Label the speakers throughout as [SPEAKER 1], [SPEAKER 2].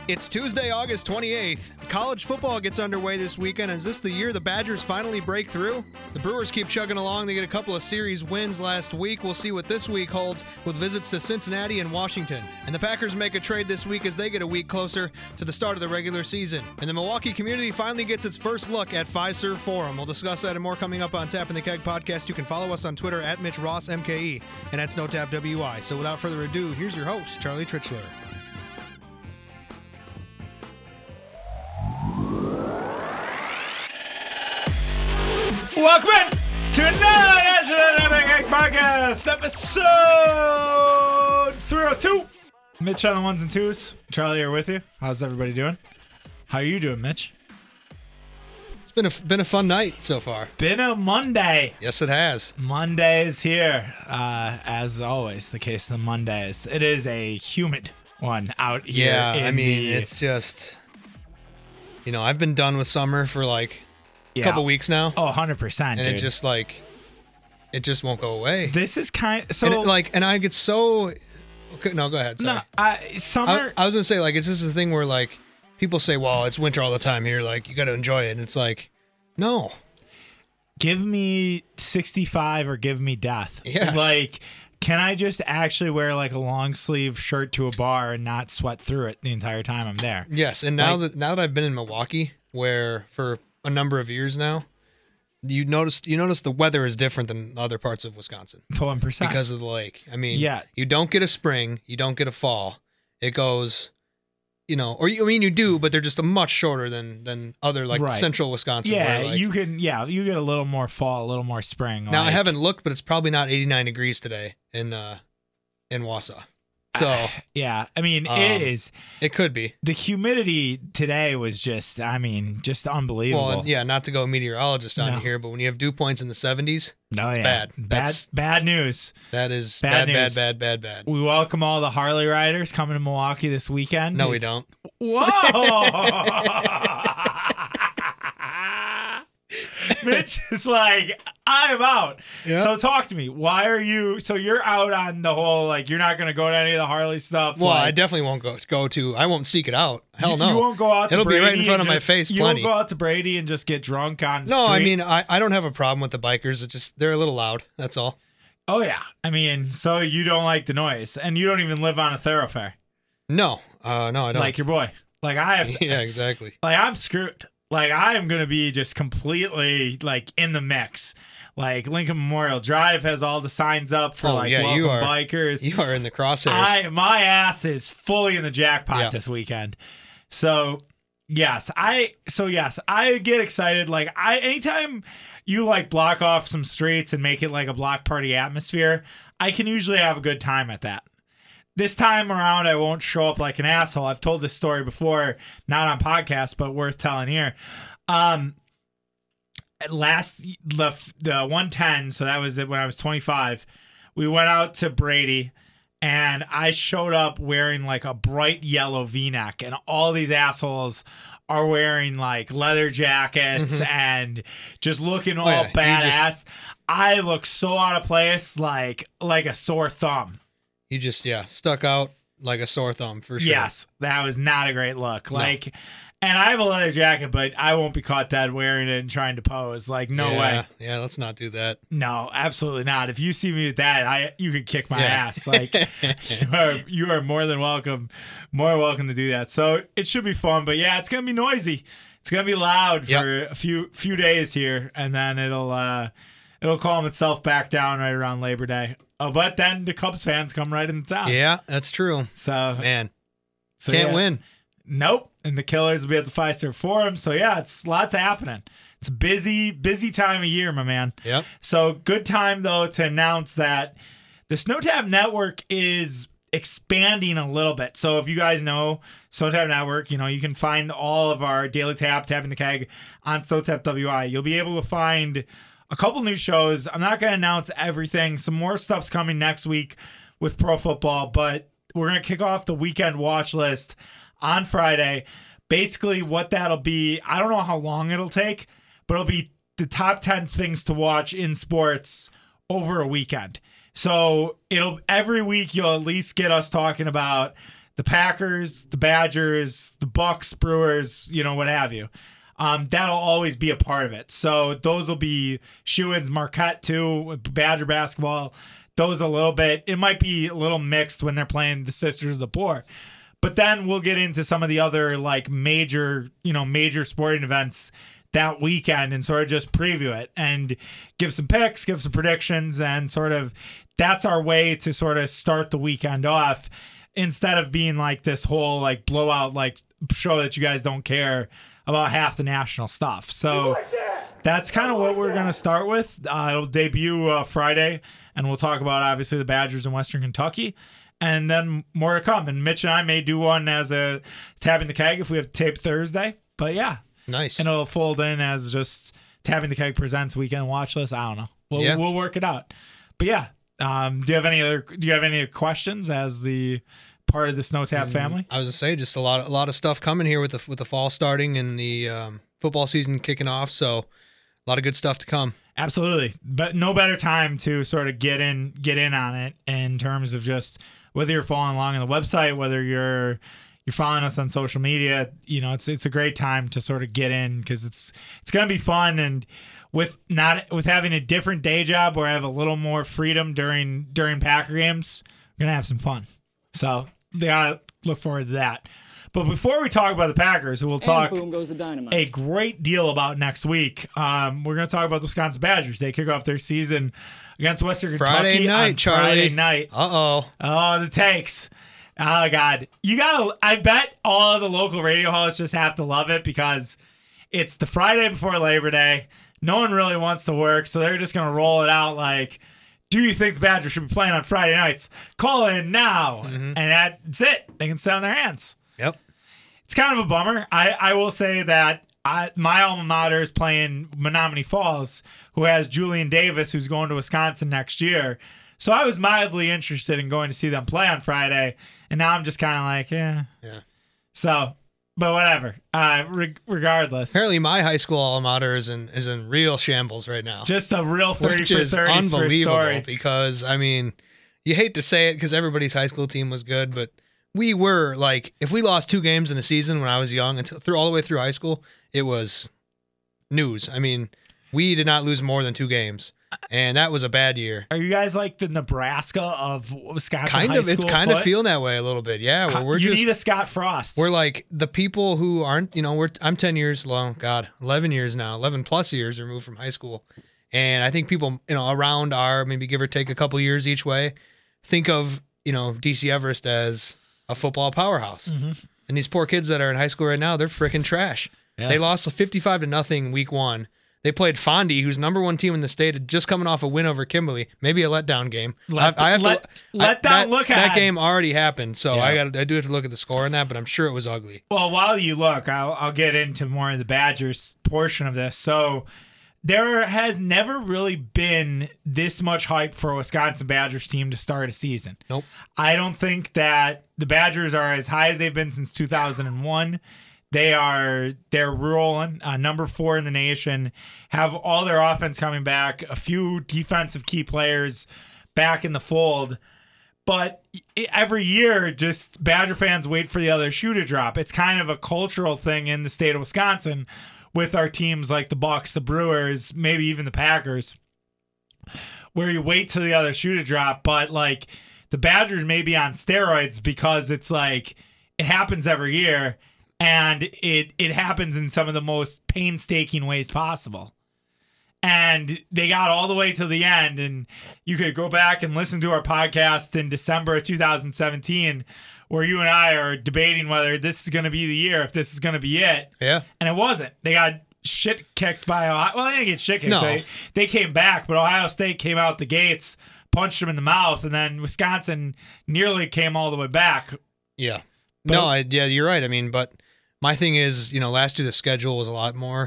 [SPEAKER 1] It's Tuesday, August 28th. College football gets underway this weekend. Is this the year the Badgers finally break through? The Brewers keep chugging along. They get a couple of series wins last week. We'll see what this week holds with visits to Cincinnati and Washington. And the Packers make a trade this week as they get a week closer to the start of the regular season. And the Milwaukee community finally gets its first look at Fiserv Forum. We'll discuss that and more coming up on Tap in the Keg podcast. You can follow us on Twitter at Mitch Ross MKE and at SnowTapWI. So without further ado, here's your host, Charlie Tritchler.
[SPEAKER 2] Welcome in to another edition of the Keg Podcast, episode 302. Mitch on the ones and twos. Charlie here with you. How's everybody doing? How are you doing, Mitch?
[SPEAKER 1] It's been a fun night so far.
[SPEAKER 2] Been a Monday.
[SPEAKER 1] Yes, it has.
[SPEAKER 2] Monday is here. As always, the case of the Mondays. It is a humid one out here.
[SPEAKER 1] Yeah, I mean, it's just, I've been done with summer for like a couple weeks now.
[SPEAKER 2] Oh, 100%,
[SPEAKER 1] and
[SPEAKER 2] dude.
[SPEAKER 1] it just won't go away.
[SPEAKER 2] This is kind of, so.
[SPEAKER 1] And I get so. Okay, no, go ahead. Sorry.
[SPEAKER 2] No, summer.
[SPEAKER 1] I was gonna say, like, it's just a thing where like people say, "Well, it's winter all the time here. Like, you got to enjoy it." And it's like, no.
[SPEAKER 2] Give me 65 or give me death.
[SPEAKER 1] Yes.
[SPEAKER 2] Like, can I just actually wear like a long sleeve shirt to a bar and not sweat through it the entire time I'm there?
[SPEAKER 1] Yes, and now that I've been in Milwaukee, where for a number of years now, you notice the weather is different than other parts of Wisconsin.
[SPEAKER 2] 100%.
[SPEAKER 1] Because of the lake. I mean,
[SPEAKER 2] yeah.
[SPEAKER 1] You don't get a spring, you don't get a fall. It goes, you do, but they're just a much shorter than other central Wisconsin.
[SPEAKER 2] Yeah, you get a little more fall, a little more spring.
[SPEAKER 1] Now I haven't looked, but it's probably not 89 degrees today in Wausau. So
[SPEAKER 2] yeah, I mean it is.
[SPEAKER 1] It could be.
[SPEAKER 2] The humidity today was just unbelievable.
[SPEAKER 1] Well, yeah, not to go meteorologist on here, but when you have dew points in the 70s, it's
[SPEAKER 2] bad news.
[SPEAKER 1] That is
[SPEAKER 2] bad news.
[SPEAKER 1] Bad.
[SPEAKER 2] We welcome all the Harley riders coming to Milwaukee this weekend.
[SPEAKER 1] No, we don't.
[SPEAKER 2] Whoa! Mitch is like, I'm out. Yep. So talk to me. Why are you? So you're out on the whole, like, you're not going to go to any of the Harley stuff?
[SPEAKER 1] Well, I definitely won't go to. I won't seek it out. Hell no.
[SPEAKER 2] You won't go out to
[SPEAKER 1] It'll
[SPEAKER 2] Brady
[SPEAKER 1] be right in front of my face.
[SPEAKER 2] You
[SPEAKER 1] plenty.
[SPEAKER 2] won't go out to Brady and just get drunk on the
[SPEAKER 1] No,
[SPEAKER 2] street?
[SPEAKER 1] I mean, I don't have a problem with the bikers. It's just they're a little loud. That's all.
[SPEAKER 2] Oh, yeah. I mean, so you don't like the noise, and you don't even live on a thoroughfare.
[SPEAKER 1] No, I don't.
[SPEAKER 2] Like your boy. Like I have to,
[SPEAKER 1] yeah, exactly.
[SPEAKER 2] Like I'm screwed. Like I am going to be just completely like in the mix. Like Lincoln Memorial Drive has all the signs up for welcome bikers.
[SPEAKER 1] You are in the crosshairs.
[SPEAKER 2] My ass is fully in the jackpot this weekend. So yes, I get excited. Like anytime you like block off some streets and make it like a block party atmosphere, I can usually have a good time at that. This time around, I won't show up like an asshole. I've told this story before, not on podcast, but worth telling here. The 110, so that was it when I was 25. We went out to Brady, and I showed up wearing like a bright yellow V-neck, and all these assholes are wearing like leather jackets and just looking all badass. I look so out of place, like a sore thumb.
[SPEAKER 1] You just, stuck out like a sore thumb for sure.
[SPEAKER 2] Yes, that was not a great look. And I have a leather jacket, but I won't be caught dead wearing it and trying to pose. Like, no way.
[SPEAKER 1] Yeah, let's not do that.
[SPEAKER 2] No, absolutely not. If you see me with that, you could kick my ass. Like, you are more than welcome. More welcome to do that. So it should be fun. But yeah, it's gonna be noisy. It's gonna be loud for a few days here, and then it'll calm itself back down right around Labor Day. Oh, but then the Cubs fans come right into town.
[SPEAKER 1] Yeah, that's true.
[SPEAKER 2] So
[SPEAKER 1] man, can't win.
[SPEAKER 2] Nope. And the Killers will be at the Fiserv Forum. So yeah, it's lots happening. It's a busy time of year, my man.
[SPEAKER 1] Yep.
[SPEAKER 2] So good time though to announce that the SnowTap Network is expanding a little bit. So if you guys know SnowTap Network, you can find all of our Daily Tapping the Keg on SnowTap WI. You'll be able to find a couple new shows. I'm not going to announce everything. Some more stuff's coming next week with pro football, but we're going to kick off the weekend watch list on Friday. Basically what that'll be, I don't know how long it'll take, but it'll be the top 10 things to watch in sports over a weekend. So every week you'll at least get us talking about the Packers, the Badgers, the Bucks, Brewers, what have you. That'll always be a part of it. So those will be shoo-ins. Marquette too, Badger basketball. Those a little bit. It might be a little mixed when they're playing the Sisters of the Poor. But then we'll get into some of the other like major sporting events that weekend and sort of just preview it and give some picks, give some predictions, and sort of that's our way to sort of start the weekend off instead of being like this whole like blowout like show that you guys don't care about half the national stuff. So that's kind of what we're going to start with. It'll debut Friday, and we'll talk about obviously the Badgers in Western Kentucky. And then more to come. And Mitch and I may do one as a Tapping the Keg if we have tape Thursday. But yeah.
[SPEAKER 1] Nice.
[SPEAKER 2] And it'll fold in as just Tapping the Keg presents weekend watch list. I don't know. We'll work it out. But yeah. Do you have any questions as the part of the Snow Tap family?
[SPEAKER 1] I was gonna say just a lot of stuff coming here with the fall starting and the football season kicking off. So a lot of good stuff to come.
[SPEAKER 2] Absolutely. But no better time to sort of get in on it in terms of just whether you're following along on the website, whether you're following us on social media, it's a great time to sort of get in because it's going to be fun. And with having a different day job where I have a little more freedom during Packer games, we're going to have some fun. So they gotta look forward to that. But before we talk about the Packers, we'll talk
[SPEAKER 3] boom goes the dynamite.
[SPEAKER 2] A great deal about next week. We're going to talk about the Wisconsin Badgers. They kick off their season against Western Kentucky
[SPEAKER 1] Friday night,
[SPEAKER 2] on
[SPEAKER 1] Charlie.
[SPEAKER 2] Friday night.
[SPEAKER 1] Uh-oh.
[SPEAKER 2] Oh, the takes. Oh, God. I bet all of the local radio hosts just have to love it because it's the Friday before Labor Day. No one really wants to work, so they're just going to roll it out like, do you think the Badgers should be playing on Friday nights? Call in now. Mm-hmm. And that's it. They can sit on their hands.
[SPEAKER 1] Yep.
[SPEAKER 2] It's kind of a bummer. I will say that my alma mater is playing Menominee Falls, who has Julian Davis, who's going to Wisconsin next year. So I was mildly interested in going to see them play on Friday, and now I'm just kind of like, yeah. So, but whatever. Regardless,
[SPEAKER 1] apparently my high school alma mater is in real shambles right now.
[SPEAKER 2] Just a real 30
[SPEAKER 1] which
[SPEAKER 2] for
[SPEAKER 1] is
[SPEAKER 2] 30
[SPEAKER 1] unbelievable
[SPEAKER 2] story.
[SPEAKER 1] Because I mean, you hate to say it because everybody's high school team was good, but we were like, if we lost 2 games in a season when I was young until all the way through high school, it was news. I mean, we did not lose more than 2 games, and that was a bad year.
[SPEAKER 2] Are you guys like the Nebraska of Wisconsin?
[SPEAKER 1] Kind of. It's kind of feeling that way a little bit. Yeah, where
[SPEAKER 2] you need a Scott Frost.
[SPEAKER 1] We're like the people who aren't. I'm 10 years long. God, 11 years now. 11 plus years removed from high school, and I think people around our maybe give or take a couple years each way think of DC Everest as a football powerhouse. Mm-hmm. And these poor kids that are in high school right now, they're freaking trash. Yeah. They lost 55-0 week 1. They played Fondy, who's #1 team in the state, just coming off a win over Kimberly. Maybe a letdown game. That game already happened, so yeah. I do have to look at the score on that, but I'm sure it was ugly.
[SPEAKER 2] Well, while you look, I'll get into more of the Badgers portion of this. So there has never really been this much hype for a Wisconsin Badgers team to start a season.
[SPEAKER 1] Nope.
[SPEAKER 2] I don't think that the Badgers are as high as they've been since 2001. They're rolling, number 4 in the nation, have all their offense coming back, a few defensive key players back in the fold. But every year, just Badger fans wait for the other shoe to drop. It's kind of a cultural thing in the state of Wisconsin with our teams like the Bucks, the Brewers, maybe even the Packers, where you wait till the other shoe to drop. But like the Badgers may be on steroids because it's like it happens every year. And it happens in some of the most painstaking ways possible. And they got all the way to the end. And you could go back and listen to our podcast in December of 2017, where you and I are debating whether this is going to be the year, if this is going to be it.
[SPEAKER 1] Yeah.
[SPEAKER 2] And it wasn't. They got shit kicked by Ohio. Well, they didn't get shit kicked.
[SPEAKER 1] No.
[SPEAKER 2] They came back, but Ohio State came out the gates, punched them in the mouth, and then Wisconsin nearly came all the way back.
[SPEAKER 1] Yeah. Yeah, you're right. I mean, but my thing is, last year the schedule was a lot more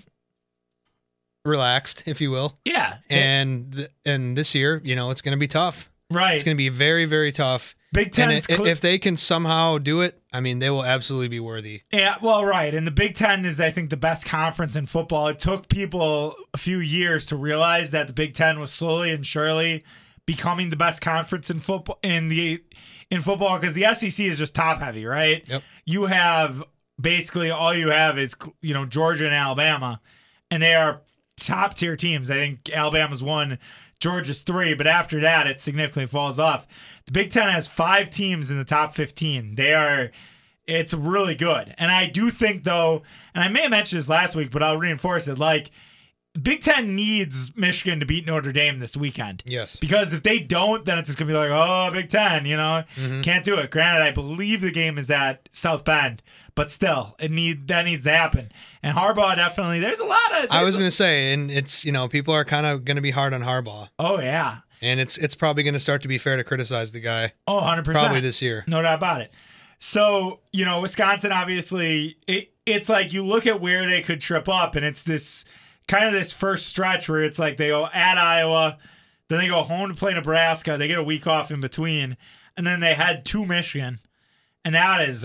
[SPEAKER 1] relaxed, if you will.
[SPEAKER 2] Yeah.
[SPEAKER 1] And this year, it's going to be tough.
[SPEAKER 2] Right.
[SPEAKER 1] It's going to be very, very tough.
[SPEAKER 2] Big Ten.
[SPEAKER 1] If they can somehow do it, I mean, they will absolutely be worthy.
[SPEAKER 2] Yeah, well, right. And the Big Ten is, I think, the best conference in football. It took people a few years to realize that the Big Ten was slowly and surely becoming the best conference in football football, because the SEC is just top heavy, right?
[SPEAKER 1] Yep.
[SPEAKER 2] You have basically all you have is Georgia and Alabama, and they are top tier teams. I think Alabama's 1, Georgia's 3, but after that it significantly falls off. The Big Ten has 5 teams in the top 15. It's really good. And I do think, though, and I may have mentioned this last week, but I'll reinforce it, like, Big Ten needs Michigan to beat Notre Dame this weekend.
[SPEAKER 1] Yes.
[SPEAKER 2] Because if they don't, then it's just going to be like, oh, Big Ten, can't do it. Granted, I believe the game is at South Bend, but still, that needs to happen. And Harbaugh definitely, there's a lot of...
[SPEAKER 1] I was going to say, and it's, people are kind of going to be hard on Harbaugh.
[SPEAKER 2] Oh, yeah.
[SPEAKER 1] And it's probably going to start to be fair to criticize the guy.
[SPEAKER 2] Oh, 100%.
[SPEAKER 1] Probably this year.
[SPEAKER 2] No doubt about it. So, Wisconsin, obviously, it's like you look at where they could trip up, and it's this kind of this first stretch where it's like they go at Iowa, then they go home to play Nebraska, they get a week off in between, and then they head to Michigan. And that's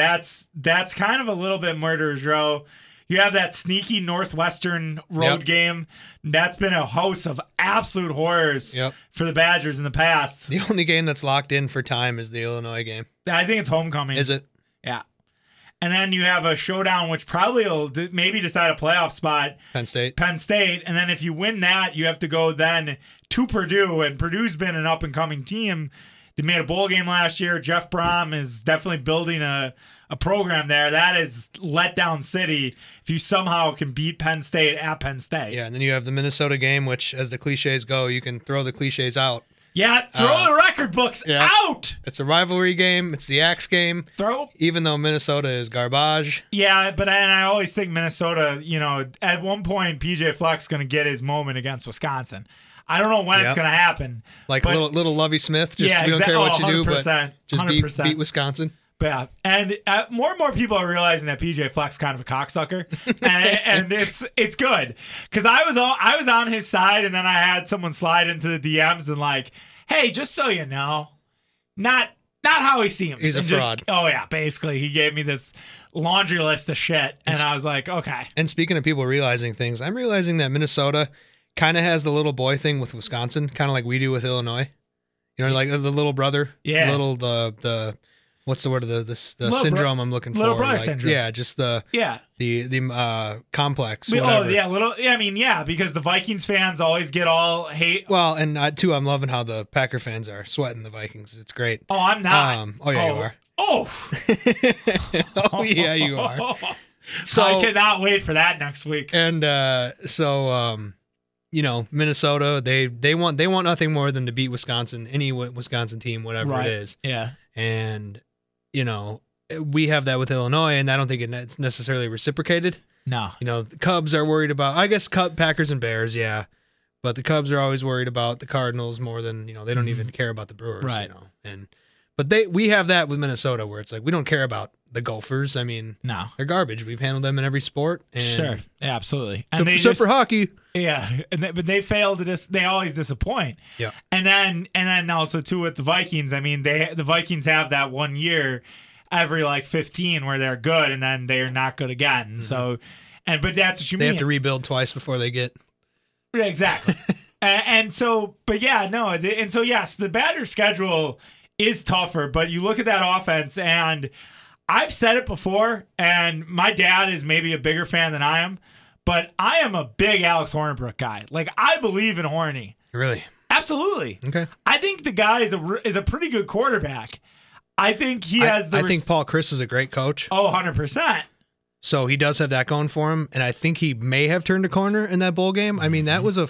[SPEAKER 2] kind of a little bit murderer's row. You have that sneaky Northwestern road game. That's been a host of absolute horrors for the Badgers in the past.
[SPEAKER 1] The only game that's locked in for time is the Illinois game.
[SPEAKER 2] I think it's homecoming.
[SPEAKER 1] Is it?
[SPEAKER 2] Yeah. And then you have a showdown, which probably will maybe decide a playoff spot.
[SPEAKER 1] Penn State.
[SPEAKER 2] And then if you win that, you have to go then to Purdue. And Purdue's been an up-and-coming team. They made a bowl game last year. Jeff Brom is definitely building a program there. That is letdown city if you somehow can beat Penn State at Penn State.
[SPEAKER 1] Yeah, and then you have the Minnesota game, which, as the cliches go, you can throw the cliches out.
[SPEAKER 2] Yeah, throw the record books out.
[SPEAKER 1] It's a rivalry game. It's the Axe game. Even though Minnesota is garbage.
[SPEAKER 2] Yeah, but I always think Minnesota, at one point, PJ Fleck's going to get his moment against Wisconsin. I don't know when it's going to happen.
[SPEAKER 1] Like little Lovie Smith. We don't care what you do, but just beat Wisconsin.
[SPEAKER 2] Yeah, and more and more people are realizing that PJ Fleck's kind of a cocksucker, and it's good because I was on his side, and then I had someone slide into the DMs and like, hey, just so you know, not how he seems.
[SPEAKER 1] He's a fraud.
[SPEAKER 2] Basically, he gave me this laundry list of shit, and I was like, okay.
[SPEAKER 1] And speaking of people realizing things, I'm realizing that Minnesota kind of has the little boy thing with Wisconsin, kind of like we do with Illinois. Like the little brother.
[SPEAKER 2] Yeah.
[SPEAKER 1] The what's the word of the syndrome I'm looking for?
[SPEAKER 2] Little brother syndrome.
[SPEAKER 1] Yeah, just the complex.
[SPEAKER 2] Because the Vikings fans always get all hate.
[SPEAKER 1] Well, and I'm loving how the Packer fans are sweating the Vikings. It's great.
[SPEAKER 2] Oh, I'm not.
[SPEAKER 1] You are.
[SPEAKER 2] Oh.
[SPEAKER 1] Oh yeah, you are.
[SPEAKER 2] So I cannot wait for that next week.
[SPEAKER 1] And Minnesota, they want nothing more than to beat Wisconsin, any Wisconsin team, whatever it is.
[SPEAKER 2] Yeah.
[SPEAKER 1] And we have that with Illinois, and I don't think it's necessarily reciprocated.
[SPEAKER 2] No.
[SPEAKER 1] The Cubs are worried about, I guess, Packers and Bears, yeah. But the Cubs are always worried about the Cardinals more than, they don't even care about the Brewers,
[SPEAKER 2] right.
[SPEAKER 1] But we have that with Minnesota where it's like, we don't care about the Gophers. I mean,
[SPEAKER 2] no,
[SPEAKER 1] they're garbage. We've handled them in every sport. And
[SPEAKER 2] sure. Yeah, absolutely.
[SPEAKER 1] And except for hockey.
[SPEAKER 2] Yeah. But they fail they always disappoint.
[SPEAKER 1] Yeah. And
[SPEAKER 2] then also too with the Vikings, I mean, the Vikings have that 1 year every 15 where they're good and then they're not good again. Mm-hmm. So, but that's what you mean.
[SPEAKER 1] They have to rebuild twice before they get.
[SPEAKER 2] Yeah, exactly. And so yes, the Badgers schedule is tougher, but you look at that offense, and I've said it before, and my dad is maybe a bigger fan than I am, but I am a big Alex Hornibrook guy. I believe in Horny.
[SPEAKER 1] Really?
[SPEAKER 2] Absolutely.
[SPEAKER 1] Okay.
[SPEAKER 2] I think the guy is a pretty good quarterback. I think he has
[SPEAKER 1] I think Paul Chris is a great coach.
[SPEAKER 2] Oh, 100%.
[SPEAKER 1] So he does have that going for him, and I think he may have turned a corner in that bowl game. I mean, that was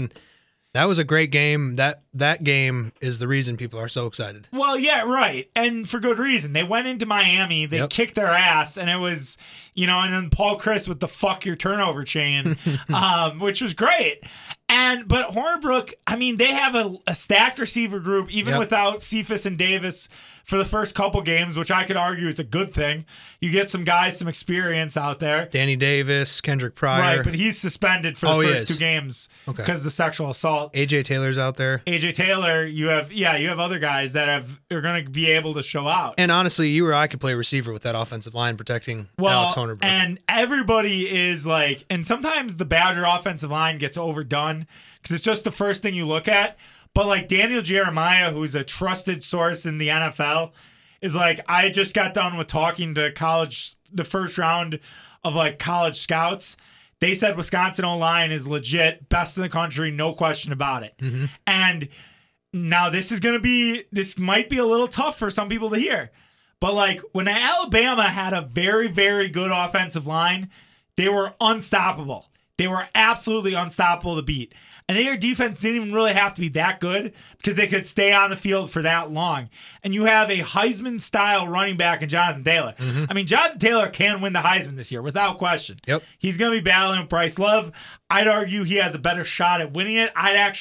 [SPEAKER 1] a great game. That game is the reason people are so excited.
[SPEAKER 2] Well, yeah, right. And for good reason. They went into Miami, they kicked their ass, and it was, and then Paul Chris with the fuck your turnover chain, which was great. But Hornibrook, I mean, they have a stacked receiver group, even without Cephas and Davis for the first couple games, which I could argue is a good thing. You get some guys, some experience out there.
[SPEAKER 1] Danny Davis, Kendrick Pryor.
[SPEAKER 2] Right, but he's suspended for the first 2 games because of the sexual assault.
[SPEAKER 1] AJ Taylor's out there.
[SPEAKER 2] AJ Taylor, you have other guys that are going to be able to show out.
[SPEAKER 1] And honestly, you or I could play receiver with that offensive line protecting Alex Hornibrook.
[SPEAKER 2] And everybody is and sometimes the Badger offensive line gets overdone because it's just the first thing you look at. But like Daniel Jeremiah, who's a trusted source in the NFL, is like, I just got done with talking to the first round of like college scouts. They said Wisconsin O-line is legit, best in the country, no question about it.
[SPEAKER 1] Mm-hmm.
[SPEAKER 2] And now this might be a little tough for some people to hear. But like when Alabama had a very, very good offensive line, they were unstoppable. They were absolutely unstoppable to beat. And their defense didn't even really have to be that good because they could stay on the field for that long. And you have a Heisman-style running back in Jonathan Taylor.
[SPEAKER 1] Mm-hmm.
[SPEAKER 2] I mean, Jonathan Taylor can win the Heisman this year without question.
[SPEAKER 1] Yep.
[SPEAKER 2] He's going to be battling with Bryce Love. I'd argue he has a better shot at winning it.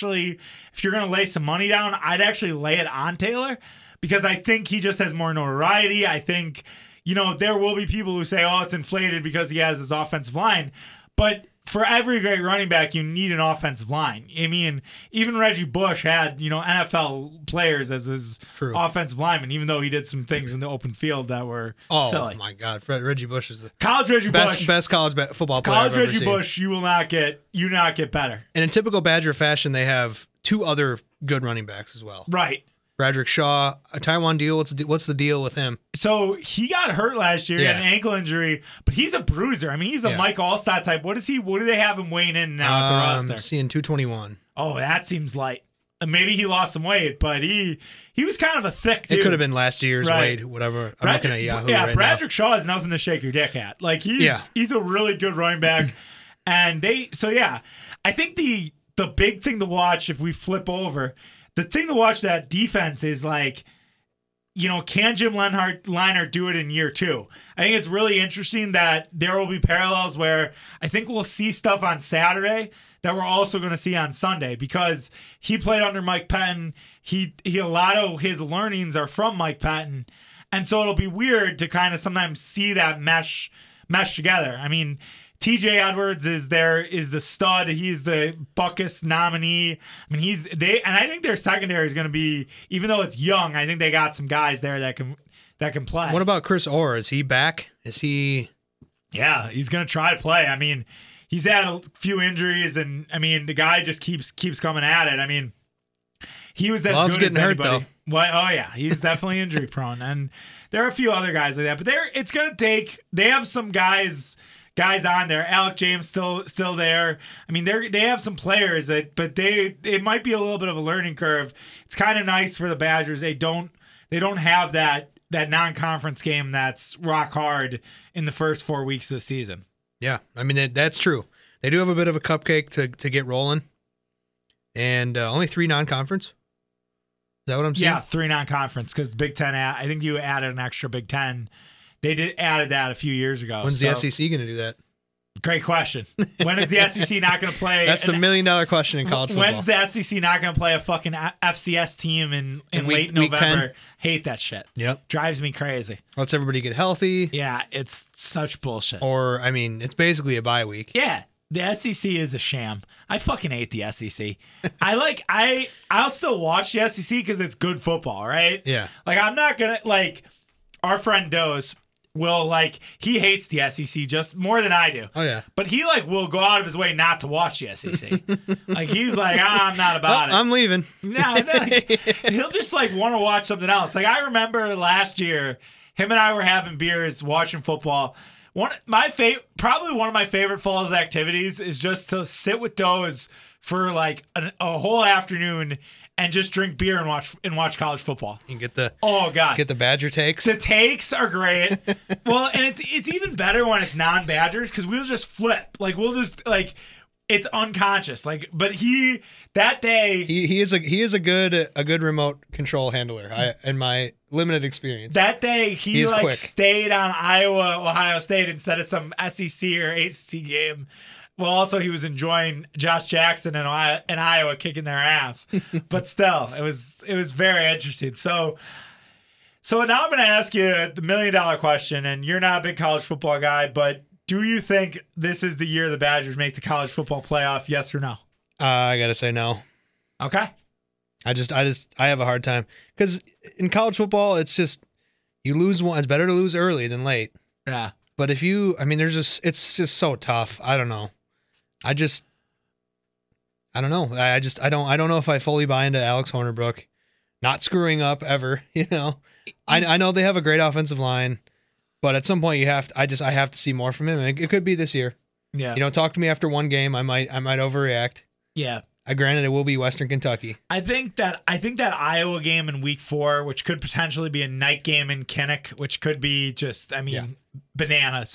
[SPEAKER 2] If you're going to lay some money down, I'd actually lay it on Taylor because I think he just has more notoriety. I think, there will be people who say, oh, it's inflated because he has his offensive line. But for every great running back, you need an offensive line. I mean, even Reggie Bush had, NFL players as his offensive lineman, even though he did some things in the open field that were silly.
[SPEAKER 1] Oh, my God. Reggie Bush is the best college football player I've ever
[SPEAKER 2] Reggie
[SPEAKER 1] seen.
[SPEAKER 2] Bush, you not get better.
[SPEAKER 1] And in typical Badger fashion, they have two other good running backs as well.
[SPEAKER 2] Right.
[SPEAKER 1] Bradrick Shaw, a Taiwan deal. What's the deal with him?
[SPEAKER 2] So he got hurt last year, an ankle injury, but he's a bruiser. I mean, he's a Mike Allstott type. What do they have him weighing in now at the roster?
[SPEAKER 1] Seeing 221.
[SPEAKER 2] Oh, that seems light. Maybe he lost some weight, but he was kind of a thick dude.
[SPEAKER 1] It could have been last year's weight, whatever. I'm looking at Yahoo right now.
[SPEAKER 2] Bradrick Shaw has nothing to shake your dick at. Like he's a really good running back, and I think the big thing to watch if we flip over. The thing to watch that defense is like, can Jim Leinart do it in year 2? I think it's really interesting that there will be parallels where I think we'll see stuff on Saturday that we're also going to see on Sunday because he played under Mike Pettin. He a lot of his learnings are from Mike Pettin, and so it'll be weird to kind of sometimes see that mesh together. I mean, TJ Edwards is the stud. He's the Buckus nominee. I mean, and I think their secondary is going to be, even though it's young, I think they got some guys there that can play.
[SPEAKER 1] What about Chris Orr? Is he back? Is he?
[SPEAKER 2] Yeah, he's going to try to play. I mean, he's had a few injuries, and I mean, the guy just keeps coming at it. I mean, he was as
[SPEAKER 1] Love's
[SPEAKER 2] good as
[SPEAKER 1] getting
[SPEAKER 2] anybody.
[SPEAKER 1] hurt, though.
[SPEAKER 2] Well, oh yeah, he's definitely injury prone, and there are a few other guys like that. But it's going to take. They have some guys on there. Alec James still there. I mean, they have some players but it might be a little bit of a learning curve. It's kind of nice for the Badgers. They don't have that non-conference game that's rock hard in the first 4 weeks of the season.
[SPEAKER 1] Yeah, I mean that's true. They do have a bit of a cupcake to get rolling, and only 3 non-conference. Is that what I'm seeing?
[SPEAKER 2] Yeah, 3 non-conference because Big Ten. I think you added an extra Big Ten. They added that a few years ago.
[SPEAKER 1] When's the SEC going to do that?
[SPEAKER 2] Great question. When is the SEC not going to play?
[SPEAKER 1] That's the $1 million question in college football.
[SPEAKER 2] When's the SEC not going to play a fucking FCS team in late
[SPEAKER 1] week
[SPEAKER 2] November?
[SPEAKER 1] 10?
[SPEAKER 2] Hate that shit.
[SPEAKER 1] Yep.
[SPEAKER 2] Drives me crazy.
[SPEAKER 1] Lets everybody get healthy.
[SPEAKER 2] Yeah, it's such bullshit.
[SPEAKER 1] Or, I mean, it's basically a bye week.
[SPEAKER 2] Yeah. The SEC is a sham. I fucking hate the SEC. I'll still watch the SEC because it's good football, right?
[SPEAKER 1] Yeah.
[SPEAKER 2] Like, I'm not going to, our friend Doze will, he hates the SEC just more than I do.
[SPEAKER 1] Oh, yeah.
[SPEAKER 2] But he, will go out of his way not to watch the SEC. He's like, I'm not about it.
[SPEAKER 1] I'm leaving.
[SPEAKER 2] No, he'll just, want to watch something else. I remember last year, him and I were having beers, watching football. Probably one of my favorite fall's activities is just to sit with Doze for, a whole afternoon and just drink beer and watch college football.
[SPEAKER 1] And get
[SPEAKER 2] the
[SPEAKER 1] Badger takes.
[SPEAKER 2] The takes are great. Well, and it's even better when it's non-Badgers because we'll just flip. It's unconscious. But that day
[SPEAKER 1] he is a good remote control handler. In my limited experience.
[SPEAKER 2] That day he stayed on Ohio State instead of some SEC or ACC game. Well, also he was enjoying Josh Jackson and Iowa kicking their ass, but still, it was very interesting. So now I'm going to ask you the $1 million question, and you're not a big college football guy, but do you think this is the year the Badgers make the college football playoff? Yes or no?
[SPEAKER 1] I gotta say no.
[SPEAKER 2] Okay.
[SPEAKER 1] I have a hard time because in college football, it's just you lose one. It's better to lose early than late.
[SPEAKER 2] Yeah.
[SPEAKER 1] But it's just so tough. I don't know. I I don't know. I don't know if I fully buy into Alex Hornibrook not screwing up ever. I know they have a great offensive line, but at some point I have to see more from him. It could be this year.
[SPEAKER 2] Yeah.
[SPEAKER 1] Talk to me after one game. I might overreact.
[SPEAKER 2] Yeah.
[SPEAKER 1] Granted, it will be Western Kentucky.
[SPEAKER 2] I think that Iowa game in week 4, which could potentially be a night game in Kinnick, which could be just, bananas.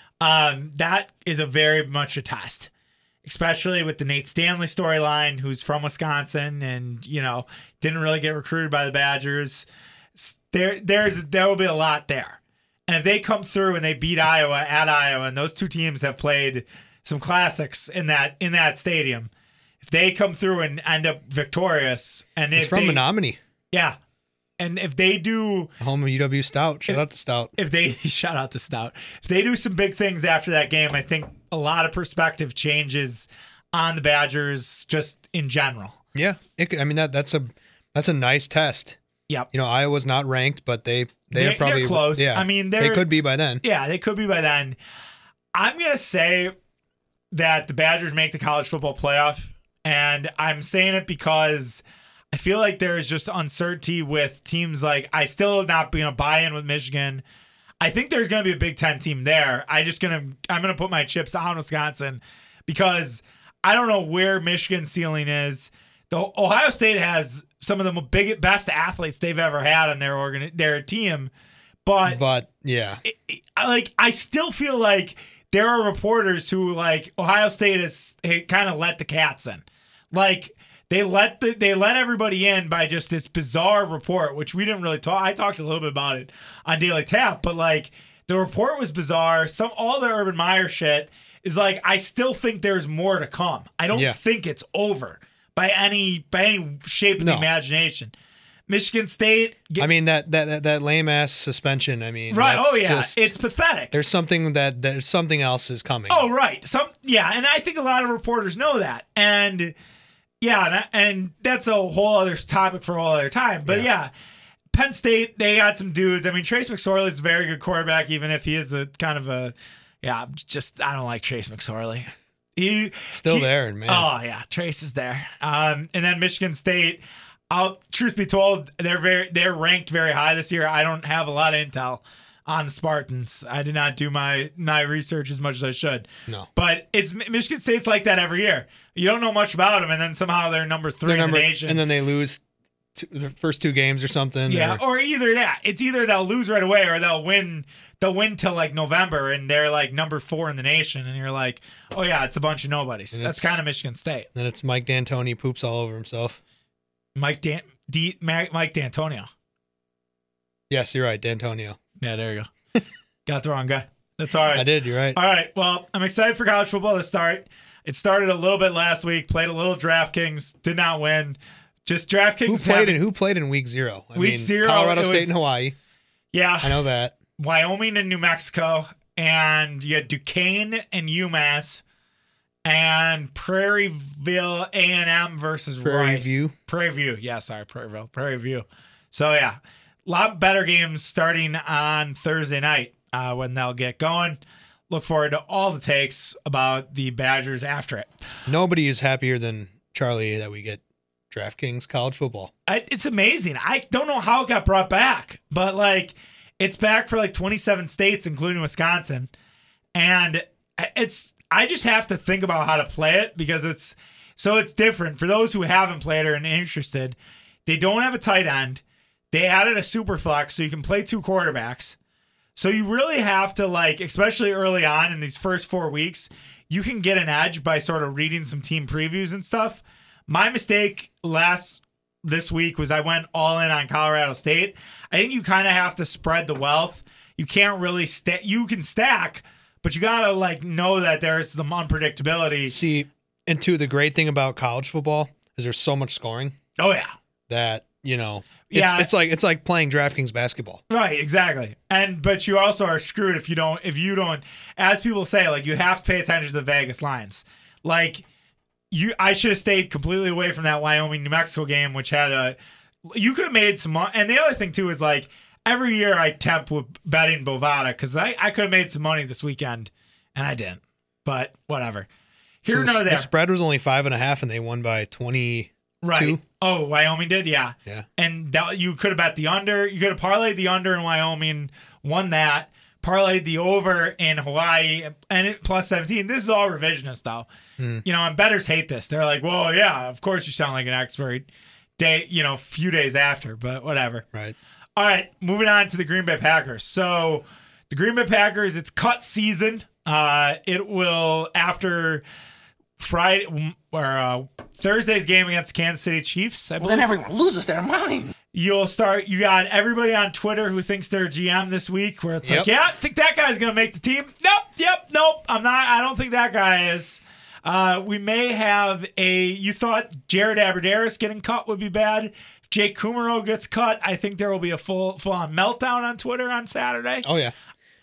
[SPEAKER 2] That is a very much a test, especially with the Nate Stanley storyline, who's from Wisconsin and, didn't really get recruited by the Badgers. There will be a lot there. And if they come through and they beat Iowa at Iowa, and those two teams have played some classics in that stadium, if they come through and end up victorious, and
[SPEAKER 1] it's from Menominee.
[SPEAKER 2] Yeah. And if they do
[SPEAKER 1] home of UW Stout, shout out to Stout.
[SPEAKER 2] Shout out to Stout. If they do some big things after that game, I think a lot of perspective changes on the Badgers just in general.
[SPEAKER 1] Yeah. That's a nice test.
[SPEAKER 2] Yep.
[SPEAKER 1] Iowa's not ranked, but they're probably
[SPEAKER 2] close.
[SPEAKER 1] Yeah. They could be by then.
[SPEAKER 2] Yeah, they could be by then. I'm going to say that the Badgers make the college football playoff. And I'm saying it because I feel like there is just uncertainty with teams like, I still not going to buy in with Michigan. I think there's going to be a Big Ten team there. I'm going to put my chips on Wisconsin because I don't know where Michigan's ceiling is. Ohio State has some of the best athletes they've ever had on their team. But
[SPEAKER 1] yeah,
[SPEAKER 2] I still feel like there are reporters who Ohio State has kind of let the cats in. They let everybody in by just this bizarre report, which we didn't really talk. I talked a little bit about it on Daily Tap, but the report was bizarre. All the Urban Meyer shit is I still think there's more to come. I don't think it's over by any shape of the imagination. Michigan State.
[SPEAKER 1] That lame ass suspension.
[SPEAKER 2] Right. Oh yeah, it's pathetic.
[SPEAKER 1] There's something something else is coming.
[SPEAKER 2] Oh right. And I think a lot of reporters know that. And and that's a whole other topic for a whole other time. But Penn State, they got some dudes. Trace McSorley is a very good quarterback, even if he is a kind of a I don't like Trace McSorley. He's still
[SPEAKER 1] there, man.
[SPEAKER 2] Oh yeah, Trace is there. And then Michigan State. Truth be told, they're ranked very high this year. I don't have a lot of intel on the Spartans. I did not do my research as much as I should.
[SPEAKER 1] No,
[SPEAKER 2] but Michigan State's like that every year. You don't know much about them, and then somehow they're number 3 in the nation,
[SPEAKER 1] and then they lose the first 2 games or something.
[SPEAKER 2] Yeah, or either that. It's either they'll lose right away or they'll win. They'll win till November, and they're number 4 in the nation, and you're like, oh yeah, it's a bunch of nobodies. That's kind of Michigan State.
[SPEAKER 1] Then it's Mike D'Antoni poops all over himself.
[SPEAKER 2] Mike D'Antonio.
[SPEAKER 1] Yes, you're right, D'Antonio.
[SPEAKER 2] Yeah, there you go. Got the wrong guy. That's all right.
[SPEAKER 1] I did, you're right.
[SPEAKER 2] All right, well, I'm excited for college football to start. It started a little bit last week, played a little DraftKings, did not win. Just DraftKings.
[SPEAKER 1] Who played in week 0?
[SPEAKER 2] Week 0.
[SPEAKER 1] Colorado State and Hawaii.
[SPEAKER 2] Yeah.
[SPEAKER 1] I know that.
[SPEAKER 2] Wyoming and New Mexico. And you had Duquesne and UMass. And Prairieville A&M versus Rice. Prairie View. Yeah, sorry, Prairieville. Prairie View. So, yeah, a lot better games starting on Thursday night when they'll get going. Look forward to all the takes about the Badgers after it.
[SPEAKER 1] Nobody is happier than Charlie that we get DraftKings college football.
[SPEAKER 2] It's amazing. I don't know how it got brought back, but it's back for 27 states, including Wisconsin. And I just have to think about how to play it because it's different. For those who haven't played it and interested, they don't have a tight end. They added a super flex so you can play 2 quarterbacks. So you really have to especially early on in these first 4 weeks, you can get an edge by sort of reading some team previews and stuff. My mistake this week was I went all in on Colorado State. I think you kind of have to spread the wealth. You can't really you can stack, but you got to know that there's some unpredictability.
[SPEAKER 1] See, and two, the great thing about college football is there's so much scoring.
[SPEAKER 2] Oh yeah.
[SPEAKER 1] That, it's like playing DraftKings basketball.
[SPEAKER 2] Right, exactly. But you also are screwed if you don't, as people say, you have to pay attention to the Vegas lines. I should have stayed completely away from that Wyoming New Mexico game, which had you could have made some money. And the other thing too is every year I tempt with betting Bovada because I could have made some money this weekend and I didn't. But whatever. Here,
[SPEAKER 1] So
[SPEAKER 2] nor
[SPEAKER 1] the
[SPEAKER 2] there.
[SPEAKER 1] spread was only 5.5, and they won by 20.
[SPEAKER 2] Right. Oh, Wyoming did? Yeah.
[SPEAKER 1] Yeah.
[SPEAKER 2] And that, you could have bet the under. You could have parlayed the under in Wyoming, won that, parlayed the over in Hawaii, and it plus 17. This is all revisionist, though. You know, and bettors hate this. They're like, well, yeah, of course you sound like an expert few days after, but whatever.
[SPEAKER 1] Right.
[SPEAKER 2] All right, moving on to the Green Bay Packers. So the Green Bay Packers, it's cut season. It will, after Friday or Thursday's game against Kansas City Chiefs, I believe.
[SPEAKER 3] Then everyone loses their mind.
[SPEAKER 2] You got everybody on Twitter who thinks they're GM this week, where it's like, yeah, I think that guy's going to make the team. Nope, I'm not. I don't think that guy is. We may have you thought Jared Abbrederis getting cut would be bad. If Jake Kumaro gets cut, I think there will be a full-on meltdown on Twitter on Saturday.
[SPEAKER 1] Oh, yeah.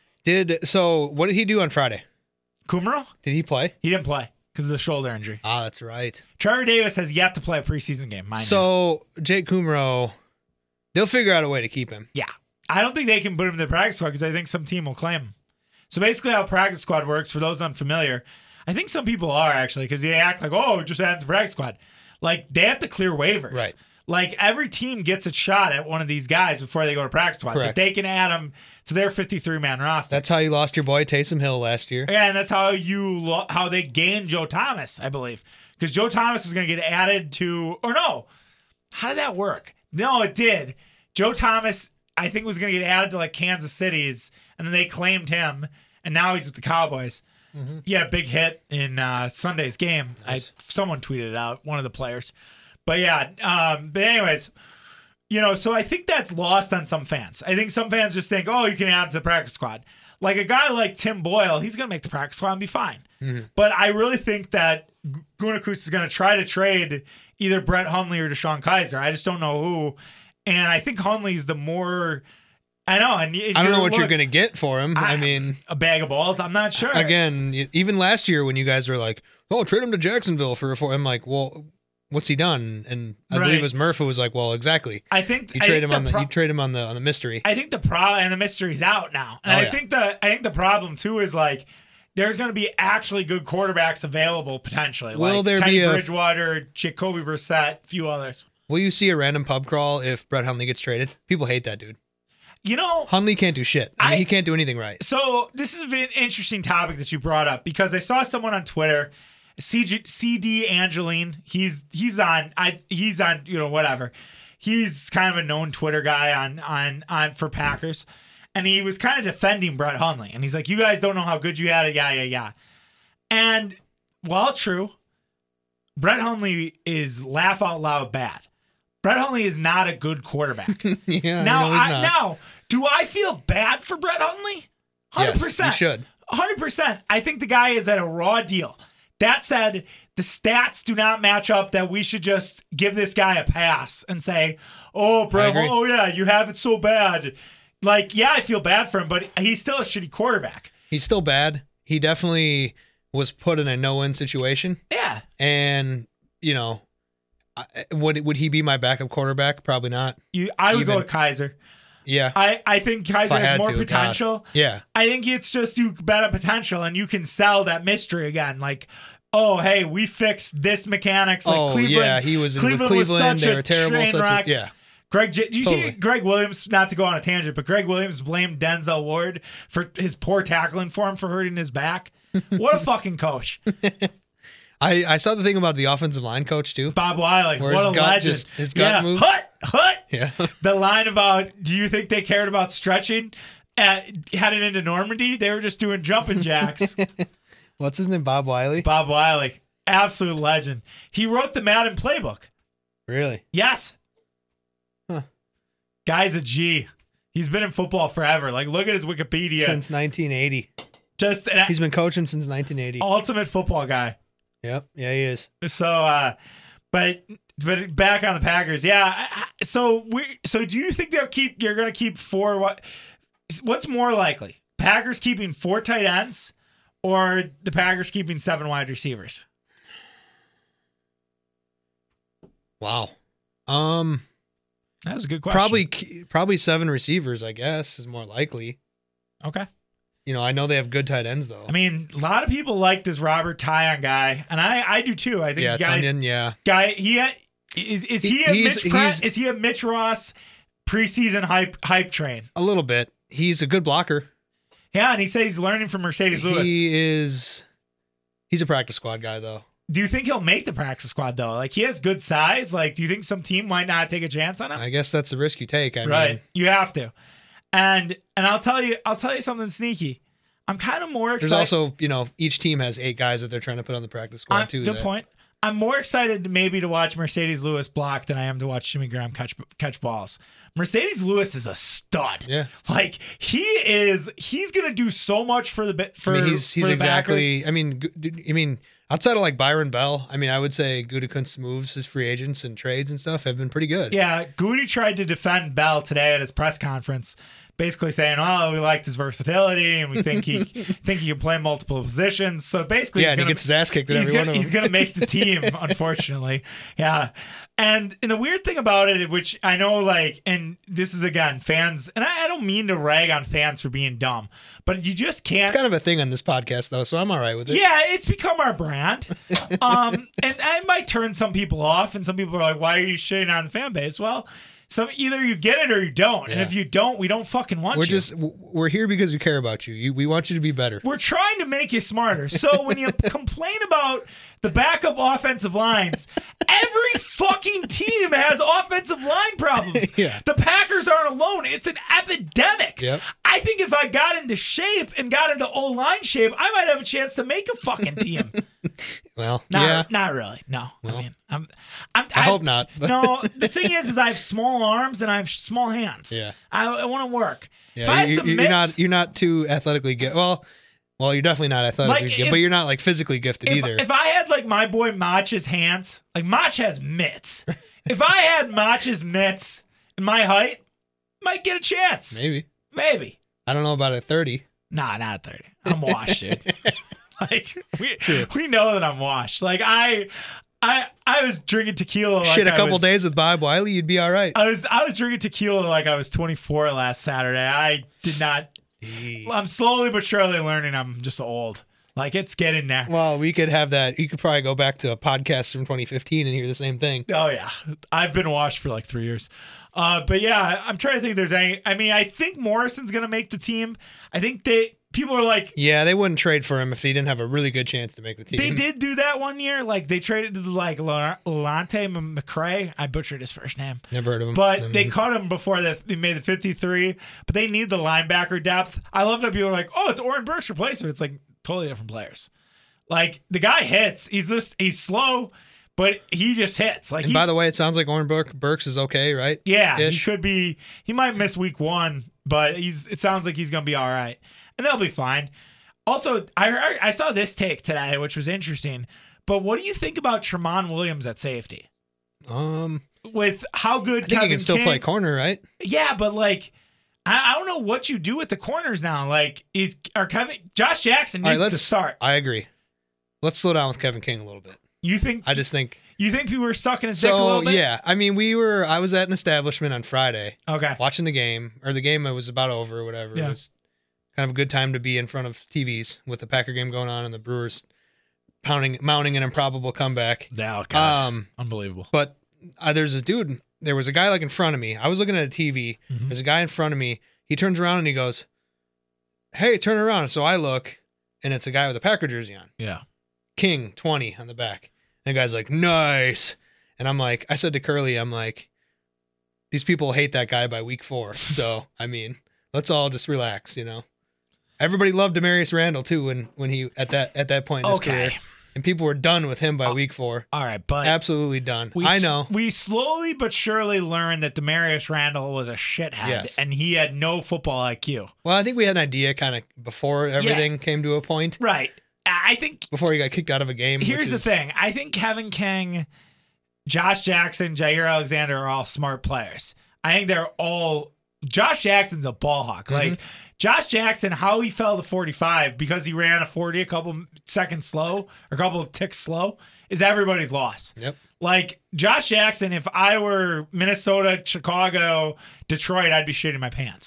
[SPEAKER 1] What did he do on Friday?
[SPEAKER 2] Kumaro?
[SPEAKER 1] Did he play?
[SPEAKER 2] He didn't play because of the shoulder injury.
[SPEAKER 1] Ah, that's right.
[SPEAKER 2] Trevor Davis has yet to play a preseason game.
[SPEAKER 1] So Jake Kumaro, they'll figure out a way to keep him.
[SPEAKER 2] Yeah. I don't think they can put him in the practice squad because I think some team will claim him. So basically how practice squad works, for those unfamiliar, I think some people are actually, because they act like, oh, just add the practice squad. Like, they have to clear waivers.
[SPEAKER 1] Right.
[SPEAKER 2] Like, every team gets a shot at one of these guys before they go to practice squad.
[SPEAKER 1] Correct.
[SPEAKER 2] But they can add them to their 53-man roster.
[SPEAKER 1] That's how you lost your boy Taysom Hill last year.
[SPEAKER 2] Yeah, and that's how they gained Joe Thomas, I believe. Because Joe Thomas is going to get added to, or no, how did that work? No, it did. Joe Thomas, I think, was going to get added to like Kansas City's, and then they claimed him, and now he's with the Cowboys. Mm-hmm. He had a big hit in Sunday's game.
[SPEAKER 1] Nice.
[SPEAKER 2] Someone tweeted it out, one of the players. But yeah, but anyways, so I think that's lost on some fans. I think some fans just think, oh, you can add to the practice squad. Like a guy like Tim Boyle, he's going to make the practice squad and be fine. Mm-hmm. But I really think that Gutekunst is going to try to trade either Brett Hundley or DeShone Kizer. I just don't know who. And I think Hundley's the more... I know. And
[SPEAKER 1] I don't know what you're going to get for him. I mean...
[SPEAKER 2] A bag of balls? I'm not sure.
[SPEAKER 1] Again, even last year when you guys were like, oh, trade him to Jacksonville for a 4. I'm like, well... What's he done? And I believe it was Murph who was like, "Well, exactly."
[SPEAKER 2] I think
[SPEAKER 1] you trade him on the mystery.
[SPEAKER 2] I think the problem, and the mystery's out now. And I think the problem too is like there's going to be actually good quarterbacks available potentially.
[SPEAKER 1] Will
[SPEAKER 2] like
[SPEAKER 1] there
[SPEAKER 2] Teddy
[SPEAKER 1] be
[SPEAKER 2] Bridgewater, Jacoby Brissett, a few others.
[SPEAKER 1] Will you see a random pub crawl if Brett Hundley gets traded? People hate that dude. Hundley can't do shit. I mean, he can't do anything right.
[SPEAKER 2] So this is an interesting topic that you brought up because I saw someone on Twitter. CD Angeline, he's on whatever. He's kind of a known Twitter guy on for Packers, and he was kind of defending Brett Hundley, and he's like, "You guys don't know how good you had it, yeah." And while true, Brett Hundley is laugh out loud bad. Brett Hundley is not a good quarterback.
[SPEAKER 1] Yeah,
[SPEAKER 2] now, do I feel bad for Brett Hundley? 100%.
[SPEAKER 1] Yes, you should.
[SPEAKER 2] 100%. I think the guy is at a raw deal. That said, the stats do not match up that we should just give this guy a pass and say, oh, bro, oh, yeah, you have it so bad. Like, yeah, I feel bad for him, but he's still a shitty quarterback.
[SPEAKER 1] He's still bad. He definitely was put in a no-win situation.
[SPEAKER 2] Yeah.
[SPEAKER 1] And, would he be my backup quarterback? Probably not.
[SPEAKER 2] I would go with Kizer.
[SPEAKER 1] Yeah.
[SPEAKER 2] I think Kizer has more potential.
[SPEAKER 1] God. Yeah.
[SPEAKER 2] I think it's just you bet on potential and you can sell that mystery again. Like, oh, hey, we fixed this mechanics. Like Cleveland,
[SPEAKER 1] yeah, he was with Cleveland. They were terrible.
[SPEAKER 2] Yeah. Did you see Greg Williams, not to go on a tangent, but Greg Williams blamed Denzel Ward for his poor tackling for him for hurting his back? What a fucking coach.
[SPEAKER 1] I saw the thing about the offensive line coach, too.
[SPEAKER 2] Bob Wiley. What a legend.
[SPEAKER 1] His gut moved.
[SPEAKER 2] Hut.
[SPEAKER 1] Yeah.
[SPEAKER 2] The line about, do you think they cared about stretching? Heading into Normandy, they were just doing jumping jacks.
[SPEAKER 1] What's his name? Bob Wiley?
[SPEAKER 2] Bob Wiley. Absolute legend. He wrote the Madden playbook.
[SPEAKER 1] Really?
[SPEAKER 2] Yes.
[SPEAKER 1] Huh.
[SPEAKER 2] Guy's a G. He's been in football forever. Like, look at his Wikipedia.
[SPEAKER 1] Since 1980. He's been coaching since 1980.
[SPEAKER 2] Ultimate football guy.
[SPEAKER 1] Yep. Yeah, he is.
[SPEAKER 2] So, but back on the Packers. Yeah. So do you think you're going to keep 4? What's more likely? Packers keeping 4 tight ends or the Packers keeping 7 wide receivers?
[SPEAKER 1] Wow.
[SPEAKER 2] That was a good question.
[SPEAKER 1] Probably 7 receivers, I guess, is more likely.
[SPEAKER 2] Okay.
[SPEAKER 1] I know they have good tight ends though.
[SPEAKER 2] I mean, a lot of people like this Robert Tyon guy, and I do too. I think guy. Is he a Mitch Ross preseason hype train?
[SPEAKER 1] A little bit. He's a good blocker.
[SPEAKER 2] Yeah, and he says he's learning from Mercedes Lewis.
[SPEAKER 1] He's a practice squad guy though.
[SPEAKER 2] Do you think he'll make the practice squad though? Like, he has good size. Like, do you think some team might not take a chance on him?
[SPEAKER 1] I guess that's the risk you take. I mean,
[SPEAKER 2] you have to. And I'll tell you something sneaky. I'm kind of more excited.
[SPEAKER 1] There's also, each team has 8 guys that they're trying to put on the practice squad too.
[SPEAKER 2] Good point. I'm more excited maybe to watch Mercedes Lewis block than I am to watch Jimmy Graham catch balls. Mercedes Lewis is a stud.
[SPEAKER 1] Yeah,
[SPEAKER 2] like he's going to do so much for the
[SPEAKER 1] he's exactly. Backers. I mean, outside of like Byron Bell, I would say Gutekunst's moves, his free agents and trades and stuff have been pretty good.
[SPEAKER 2] Yeah, Goody tried to defend Bell today at his press conference, basically saying, "Oh, we liked his versatility, and we think he can play multiple positions." So basically,
[SPEAKER 1] and he gets his ass kicked at every one of them.
[SPEAKER 2] He's going to make the team, unfortunately. Yeah, and the weird thing about it, which I know, and this is again fans, and I don't mean to rag on fans for being dumb, but you just can't.
[SPEAKER 1] It's kind of a thing on this podcast, though, so I'm all right with it.
[SPEAKER 2] Yeah, it's become our brand, and I might turn some people off, and some people are like, "Why are you shitting on the fan base?" Well. So either you get it or you don't. Yeah. And if you don't, we don't fucking want you.
[SPEAKER 1] We're here because we care about you. We want you to be better.
[SPEAKER 2] We're trying to make you smarter. So when you complain about the backup offensive lines, every fucking team has offensive line problems.
[SPEAKER 1] Yeah.
[SPEAKER 2] The Packers aren't alone. It's an epidemic.
[SPEAKER 1] Yep.
[SPEAKER 2] I think if I got into shape and got into O-line shape, I might have a chance to make a fucking team.
[SPEAKER 1] Well,
[SPEAKER 2] not really. No, well,
[SPEAKER 1] I hope not.
[SPEAKER 2] No, the thing is I have small arms and I have small hands.
[SPEAKER 1] Yeah,
[SPEAKER 2] I want to work.
[SPEAKER 1] Yeah, you're not too athletically gifted. Well, you're definitely not athletically gifted, but you're not like physically gifted either.
[SPEAKER 2] If I had like my boy Mach's hands, like Mach has mitts. If I had Mach's mitts and my height, might get a chance. Maybe.
[SPEAKER 1] I don't know about at 30.
[SPEAKER 2] Nah, not at 30. I'm washed, dude. Like we know that I'm washed. Like I was drinking tequila.
[SPEAKER 1] Like a couple days with Bob Wiley, you'd be all right.
[SPEAKER 2] I was drinking tequila like I was 24 last Saturday. I did not. I'm slowly but surely learning. I'm just old. Like, it's getting there.
[SPEAKER 1] Well, we could have that. You could probably go back to a podcast from 2015 and hear the same thing.
[SPEAKER 2] Oh yeah, I've been washed for like 3 years. But yeah, I'm trying to think if there's any. I think Morrison's gonna make the team. I think people are like,
[SPEAKER 1] yeah, they wouldn't trade for him if he didn't have a really good chance to make the team.
[SPEAKER 2] They did do that one year. Like, they traded to like Lante McRae. I butchered his first name.
[SPEAKER 1] Never heard of him.
[SPEAKER 2] But they cut him before they made the 53. But they need the linebacker depth. I love that people are like, oh, it's Oren Burks replacement. It's like totally different players. Like, the guy hits. He's slow, but he just hits. Like,
[SPEAKER 1] and by the way, it sounds like Oren Burks is okay, right?
[SPEAKER 2] Yeah, he should be. He might miss week 1, but it sounds like he's going to be all right. And they'll be fine. Also, I saw this take today, which was interesting. But what do you think about Tramon Williams at safety? With how good
[SPEAKER 1] I think he can still play corner, right?
[SPEAKER 2] Yeah, but like, I don't know what you do with the corners now. Like, Josh Jackson needs to start.
[SPEAKER 1] I agree. Let's slow down with Kevin King a little bit.
[SPEAKER 2] You think?
[SPEAKER 1] I just think.
[SPEAKER 2] You think people were sucking his dick a little bit?
[SPEAKER 1] Yeah. I mean, I was at an establishment on Friday.
[SPEAKER 2] Okay.
[SPEAKER 1] Watching the game, or the game was about over or whatever. Yeah. It was kind of a good time to be in front of TVs with the Packer game going on and the Brewers mounting an improbable comeback.
[SPEAKER 2] Yeah, okay. Unbelievable.
[SPEAKER 1] But there was a guy like in front of me. I was looking at a TV. Mm-hmm. There's a guy in front of me. He turns around and he goes, "Hey, turn around." So I look, and it's a guy with a Packer jersey on.
[SPEAKER 2] Yeah.
[SPEAKER 1] King 20 on the back. And the guy's like, "Nice." And I'm like, I said to Curly, I'm like, these people hate that guy by week 4. So, I mean, let's all just relax, you know. Everybody loved Demarius Randall too when he at that point in his career. And people were done with him by week 4.
[SPEAKER 2] All right, but
[SPEAKER 1] absolutely done. I know.
[SPEAKER 2] We slowly but surely learned that Demarius Randall was a shithead, and he had no football IQ.
[SPEAKER 1] Well, I think we had an idea kind of before everything came to a point.
[SPEAKER 2] Right. I think
[SPEAKER 1] before he got kicked out of a game.
[SPEAKER 2] Here's the thing. I think Kevin King, Josh Jackson, Jair Alexander are all smart players. I think they're all. Josh Jackson's a ball hawk. Mm-hmm. Like, Josh Jackson, how he fell to 45 because he ran a 40 a couple seconds slow, or a couple of ticks slow, is everybody's loss.
[SPEAKER 1] Yep.
[SPEAKER 2] Like, Josh Jackson, if I were Minnesota, Chicago, Detroit, I'd be shitting my pants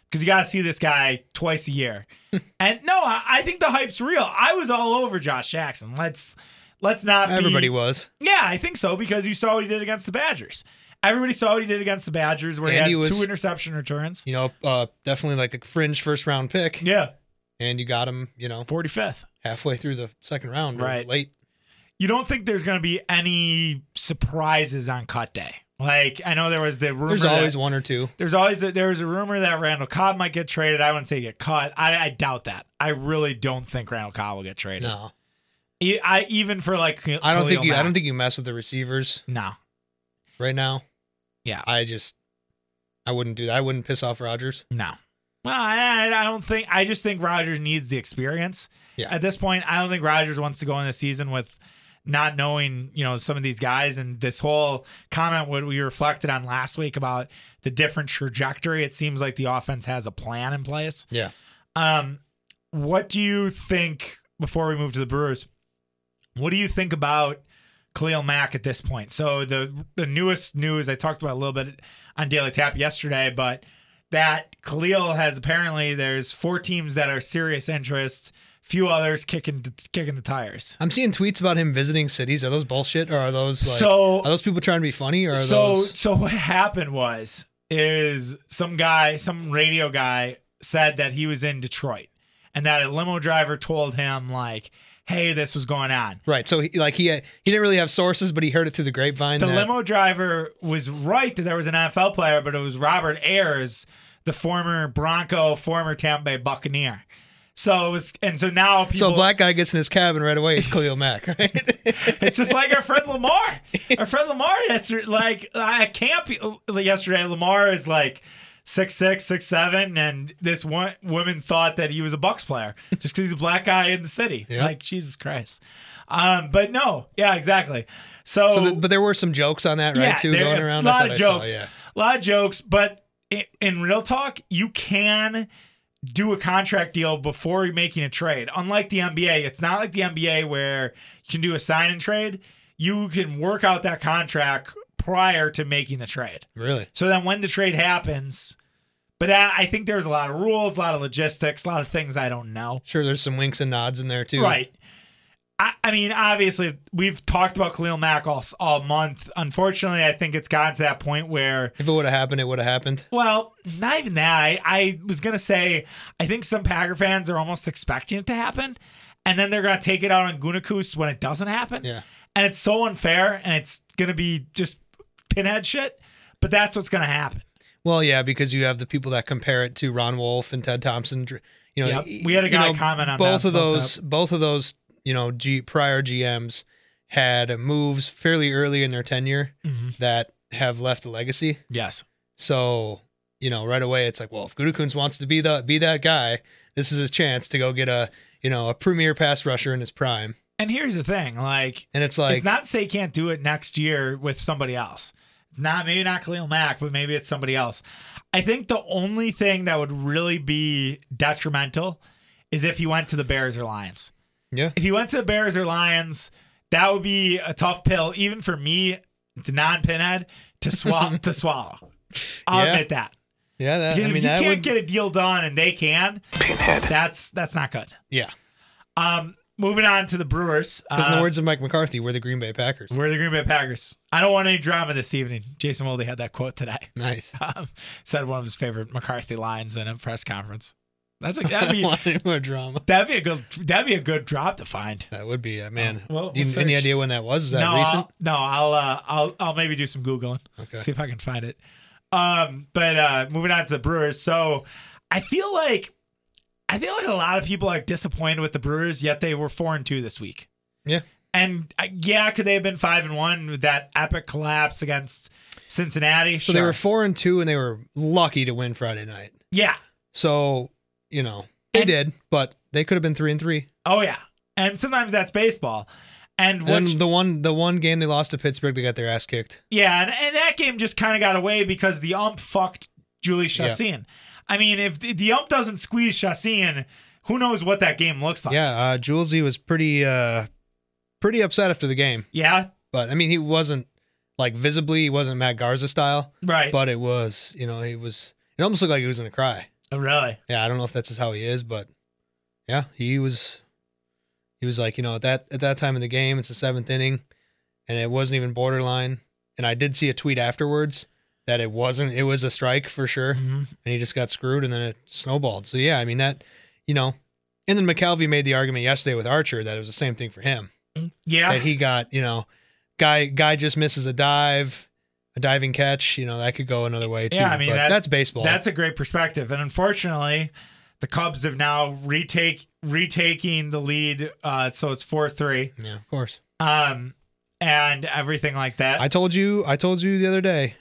[SPEAKER 2] because you got to see this guy twice a year. And no, I think the hype's real. I was all over Josh Jackson. Let's not.
[SPEAKER 1] Everybody was.
[SPEAKER 2] Yeah, I think so, because you saw what he did against the Badgers. Everybody saw what he did against the Badgers, where he had 2 interception returns.
[SPEAKER 1] Definitely like a fringe first round pick.
[SPEAKER 2] Yeah.
[SPEAKER 1] And you got him,
[SPEAKER 2] 45th.
[SPEAKER 1] halfway through the second round,
[SPEAKER 2] right?
[SPEAKER 1] Late.
[SPEAKER 2] You don't think there's going to be any surprises on cut day? Like, I know there was the rumor.
[SPEAKER 1] There's always one or two.
[SPEAKER 2] There was a rumor that Randall Cobb might get traded. I wouldn't say get cut. I doubt that. I really don't think Randall Cobb will get traded.
[SPEAKER 1] No.
[SPEAKER 2] Even for like
[SPEAKER 1] I don't think you mess with the receivers.
[SPEAKER 2] No.
[SPEAKER 1] Right now.
[SPEAKER 2] Yeah.
[SPEAKER 1] I wouldn't do that. I wouldn't piss off Rodgers.
[SPEAKER 2] No. Well, I don't think. I just think Rodgers needs the experience.
[SPEAKER 1] Yeah.
[SPEAKER 2] At this point, I don't think Rodgers wants to go in the season with not knowing, some of these guys. And this whole comment what we reflected on last week about the different trajectory. It seems like the offense has a plan in place.
[SPEAKER 1] Yeah.
[SPEAKER 2] What do you think, before we move to the Brewers, what do you think about Khalil Mack at this point? So the newest news, I talked about a little bit on Daily Tap yesterday, but that Khalil has apparently, there's 4 teams that are serious interests, few others kicking the tires.
[SPEAKER 1] I'm seeing tweets about him visiting cities. Are those bullshit, or are those
[SPEAKER 2] are
[SPEAKER 1] those people trying to be funny, or are those?
[SPEAKER 2] So what happened is some radio guy said that he was in Detroit, and that a limo driver told him like, hey, this was going on.
[SPEAKER 1] Right. So he didn't really have sources, but he heard it through the grapevine.
[SPEAKER 2] The limo driver was right that there was an NFL player, but it was Robert Ayers, the former Bronco, former Tampa Bay Buccaneer. So it was, and so now people. So
[SPEAKER 1] a black guy gets in his cabin right away. It's Khalil Mack, right?
[SPEAKER 2] It's just like our friend Lamar. Our friend Lamar yesterday, like at camp yesterday, Lamar is like 6'6", 6'7", and this one woman thought that he was a Bucs player just because he's a black guy in the city. Yep. Like, Jesus Christ. But no, yeah, exactly. But
[SPEAKER 1] there were some jokes on that, right? Too going around.
[SPEAKER 2] A lot of jokes. But in real talk, you can do a contract deal before you're making a trade. Unlike the NBA, it's not like the NBA where you can do a sign and trade. You can work out that contract prior to making the trade.
[SPEAKER 1] Really?
[SPEAKER 2] So then when the trade happens, but I think there's a lot of rules, a lot of logistics, a lot of things I don't know.
[SPEAKER 1] Sure, there's some winks and nods in there too.
[SPEAKER 2] Right. I mean, obviously, we've talked about Khalil Mack all month. Unfortunately, I think it's gotten to that point where...
[SPEAKER 1] If it would have happened, it would have happened.
[SPEAKER 2] Well, not even that. I was going to say, I think some Packer fans are almost expecting it to happen, and then they're going to take it out on Gutekunst when it doesn't happen.
[SPEAKER 1] Yeah.
[SPEAKER 2] And it's so unfair, and it's going to be just pinhead shit, but that's what's going to happen.
[SPEAKER 1] Well, yeah, because you have the people that compare it to Ron Wolf and Ted Thompson.
[SPEAKER 2] Yep. We had a guy comment on
[SPEAKER 1] both of those. Prior GMs had moves fairly early in their tenure that have left a legacy.
[SPEAKER 2] Yes.
[SPEAKER 1] So, right away it's like, well, if Gutekunst wants to be that guy, this is his chance to go get a premier pass rusher in his prime.
[SPEAKER 2] And here's the thing,
[SPEAKER 1] it's not
[SPEAKER 2] to say he can't do it next year with somebody else. Maybe not Khalil Mack, but maybe it's somebody else. I think the only thing that would really be detrimental is if he went to the Bears or Lions.
[SPEAKER 1] Yeah.
[SPEAKER 2] If he went to the Bears or Lions, that would be a tough pill, even for me, the non-pinhead, to swallow. I'll admit that.
[SPEAKER 1] Yeah,
[SPEAKER 2] if you can't get a deal done and they can, pinhead. That's not good.
[SPEAKER 1] Yeah.
[SPEAKER 2] Moving on to the Brewers.
[SPEAKER 1] Because in the words of Mike McCarthy, we're the Green Bay Packers.
[SPEAKER 2] We're the Green Bay Packers. I don't want any drama this evening. Jason Wilde had that quote today.
[SPEAKER 1] Nice.
[SPEAKER 2] Said one of his favorite McCarthy lines in a press conference. That'd be
[SPEAKER 1] more drama.
[SPEAKER 2] That'd be a good drop to find.
[SPEAKER 1] That would be, man.
[SPEAKER 2] We'll
[SPEAKER 1] any idea when that was? Is that recent?
[SPEAKER 2] I'll maybe do some Googling.
[SPEAKER 1] Okay.
[SPEAKER 2] See if I can find it. But moving on to the Brewers. So I feel like a lot of people are disappointed with the Brewers, yet they were 4-2 this week.
[SPEAKER 1] Yeah.
[SPEAKER 2] And could they have been 5-1 with that epic collapse against Cincinnati?
[SPEAKER 1] So they were 4-2 and they were lucky to win Friday night.
[SPEAKER 2] Yeah.
[SPEAKER 1] So, they did, but they could have been 3-3.
[SPEAKER 2] Oh yeah. And sometimes that's baseball. And
[SPEAKER 1] the one game they lost to Pittsburgh, they got their ass kicked.
[SPEAKER 2] Yeah, and that game just kind of got away because the ump fucked Julie Chassin. Yeah. I mean, if the ump doesn't squeeze Chassin, who knows what that game looks like?
[SPEAKER 1] Yeah, Julesy was pretty upset after the game.
[SPEAKER 2] Yeah,
[SPEAKER 1] but I mean, he wasn't visibly, he wasn't Matt Garza style,
[SPEAKER 2] right?
[SPEAKER 1] But it was, it almost looked like he was gonna cry.
[SPEAKER 2] Oh, really?
[SPEAKER 1] Yeah, I don't know if that's just how he is, but yeah, he was like, at that time in the game, it's the 7th inning, and it wasn't even borderline. And I did see a tweet afterwards that it wasn't. It was a strike for sure, and he just got screwed, and then it snowballed. So yeah, I mean that, and then McCalvy made the argument yesterday with Archer that it was the same thing for him.
[SPEAKER 2] Yeah,
[SPEAKER 1] that he got, guy just misses a diving catch, that could go another way too.
[SPEAKER 2] Yeah, I mean,
[SPEAKER 1] but that's baseball.
[SPEAKER 2] That's a great perspective, and unfortunately, the Cubs have now retaking the lead, so it's 4-3.
[SPEAKER 1] Yeah, of course.
[SPEAKER 2] And everything like that.
[SPEAKER 1] I told you the other day.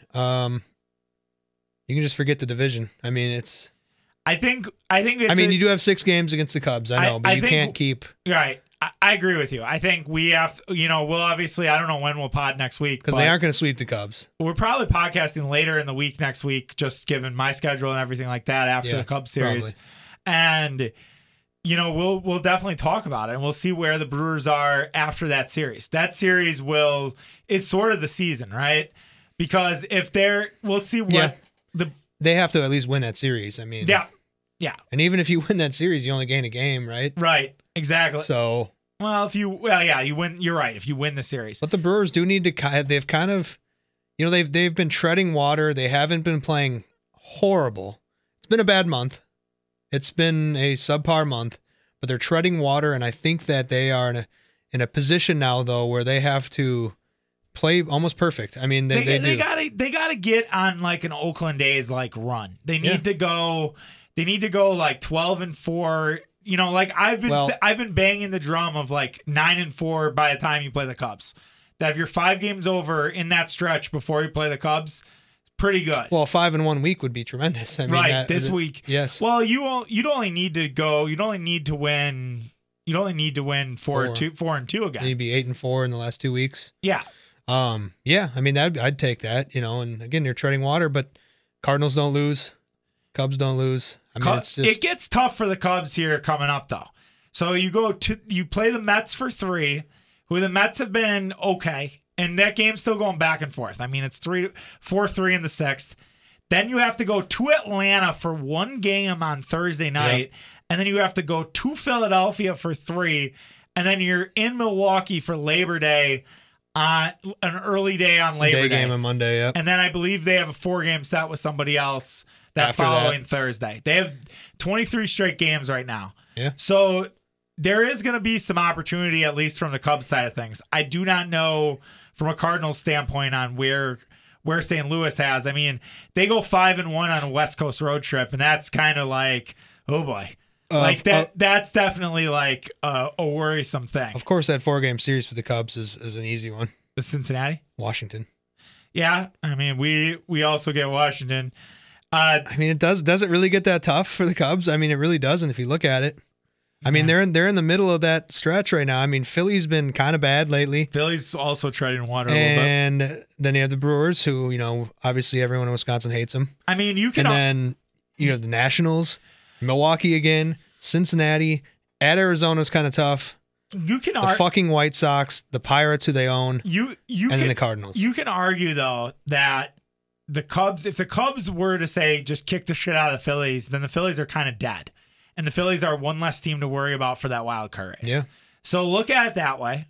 [SPEAKER 1] You can just forget the division. I mean, it's.
[SPEAKER 2] I think it's.
[SPEAKER 1] I mean, you do have 6 games against the Cubs. I know, but you can't keep.
[SPEAKER 2] Right. I agree with you. I think we have, we'll obviously, I don't know when we'll pod next week.
[SPEAKER 1] Because they aren't going to sweep the Cubs.
[SPEAKER 2] We're probably podcasting later in the week next week, just given my schedule and everything like that after the Cubs series. Probably. And, we'll definitely talk about it, and we'll see where the Brewers are after that series. That series is sort of the season, right? Because if we'll see what
[SPEAKER 1] they have to at least win that series. I mean,
[SPEAKER 2] yeah.
[SPEAKER 1] And even if you win that series, you only gain a game, right?
[SPEAKER 2] Right. Exactly.
[SPEAKER 1] So,
[SPEAKER 2] you win. You're right. If you win the series,
[SPEAKER 1] but the Brewers do need to. They've kind of, they've been treading water. They haven't been playing horrible. It's been a bad month. It's been a subpar month, but they're treading water, and I think that they are in a position now though where they have to play almost perfect. I mean, they
[SPEAKER 2] gotta get on like an Oakland A's like run. They need to go. They need to go like 12-4. Like I've been banging the drum of like 9-4 by the time you play the Cubs. That if you're 5 games over in that stretch before you play the Cubs, pretty good.
[SPEAKER 1] Well, 5-1 week would be tremendous. I mean,
[SPEAKER 2] this week.
[SPEAKER 1] Yes.
[SPEAKER 2] Well, you'd only need to go. You'd only need to win 4-2 again.
[SPEAKER 1] You'd be 8-4 in the last 2 weeks.
[SPEAKER 2] Yeah.
[SPEAKER 1] Yeah. I mean, I'd take that. And again, you're treading water, but Cardinals don't lose, Cubs don't lose. I mean, it's just...
[SPEAKER 2] It gets tough for the Cubs here coming up, though. So you play the Mets for 3, who the Mets have been okay, and that game's still going back and forth. I mean, it's 4-3 in the 6th. Then you have to go to Atlanta for 1 game on Thursday night, and then you have to go to Philadelphia for 3, and then you're in Milwaukee for Labor Day, on an early day on Labor Day.
[SPEAKER 1] Day game on Monday, yeah.
[SPEAKER 2] And then I believe they have a 4-game set with somebody else that following Thursday. They have 23 straight games right now.
[SPEAKER 1] Yeah.
[SPEAKER 2] So there is going to be some opportunity, at least from the Cubs side of things. I do not know from a Cardinals standpoint on where St. Louis has. I mean, they go 5-1 on a West Coast road trip, and that's kind of like, oh boy. That's definitely like a worrisome thing.
[SPEAKER 1] Of course, that 4-game series for the Cubs is an easy one.
[SPEAKER 2] The Cincinnati?
[SPEAKER 1] Washington.
[SPEAKER 2] Yeah. I mean, we also get Washington.
[SPEAKER 1] I mean, does it really get that tough for the Cubs? I mean, it really doesn't if you look at it. I mean, they're in the middle of that stretch right now. I mean, Philly's been kind of bad lately.
[SPEAKER 2] Philly's also treading water a little bit.
[SPEAKER 1] And then you have the Brewers, who, obviously everyone in Wisconsin hates them.
[SPEAKER 2] I mean,
[SPEAKER 1] and then you have the Nationals, Milwaukee again, Cincinnati, at Arizona's kind of tough.
[SPEAKER 2] You can
[SPEAKER 1] the fucking White Sox, the Pirates, who they own, then the Cardinals.
[SPEAKER 2] You can argue though that the Cubs, if the Cubs were to say just kick the shit out of the Phillies, then the Phillies are kind of dead, and the Phillies are one less team to worry about for that wild card race.
[SPEAKER 1] Yeah.
[SPEAKER 2] So look at it that way.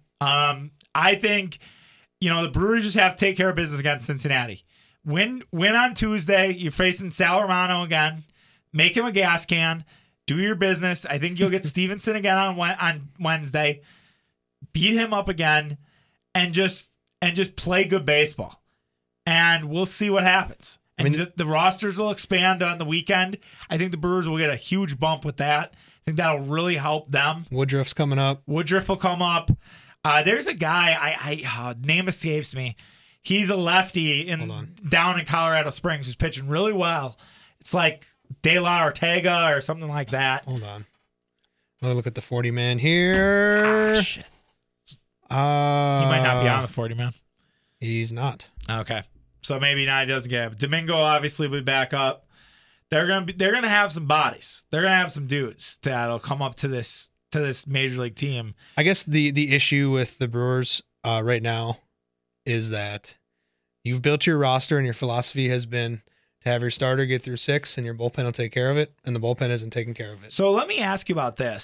[SPEAKER 2] I think the Brewers just have to take care of business against Cincinnati. Win on Tuesday. You're facing Sal Romano again. Make him a gas can. Do your business. I think you'll get Stevenson again on Wednesday. Beat him up again, and just play good baseball. And we'll see what happens. And I mean, the rosters will expand on the weekend. I think the Brewers will get a huge bump with that. I think that'll really help them.
[SPEAKER 1] Woodruff's coming up.
[SPEAKER 2] Woodruff will come up. There's a guy, name escapes me. He's a lefty down in Colorado Springs who's pitching really well. It's like De La Ortega or something like that.
[SPEAKER 1] Hold on. Let me look at the 40-man here.
[SPEAKER 2] Shit. He might not be on the 40-man.
[SPEAKER 1] He's not.
[SPEAKER 2] Okay. So maybe now he doesn't get it. Domingo obviously will be back up. They're gonna have some bodies. They're gonna have some dudes that'll come up to this major league team.
[SPEAKER 1] I guess the issue with the Brewers right now is that you've built your roster and your philosophy has been to have your starter get through 6, and your bullpen will take care of it, and the bullpen isn't taking care of it.
[SPEAKER 2] So let me ask you about this.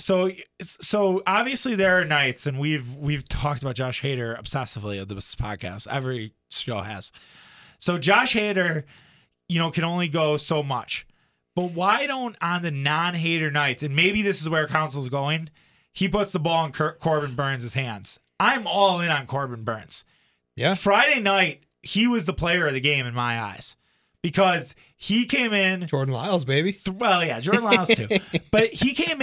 [SPEAKER 2] So obviously there are nights, and we've talked about Josh Hader obsessively of this podcast. Every show has. So Josh Hader, can only go so much. But why don't on the non-Hader nights, and maybe this is where Council's going, he puts the ball in Corbin Burns' hands. I'm all in on Corbin Burns.
[SPEAKER 1] Yeah.
[SPEAKER 2] Friday night, he was the player of the game in my eyes. Because he came in.
[SPEAKER 1] Jordan Lyles, baby.
[SPEAKER 2] Well, yeah, Jordan Lyles too. But he came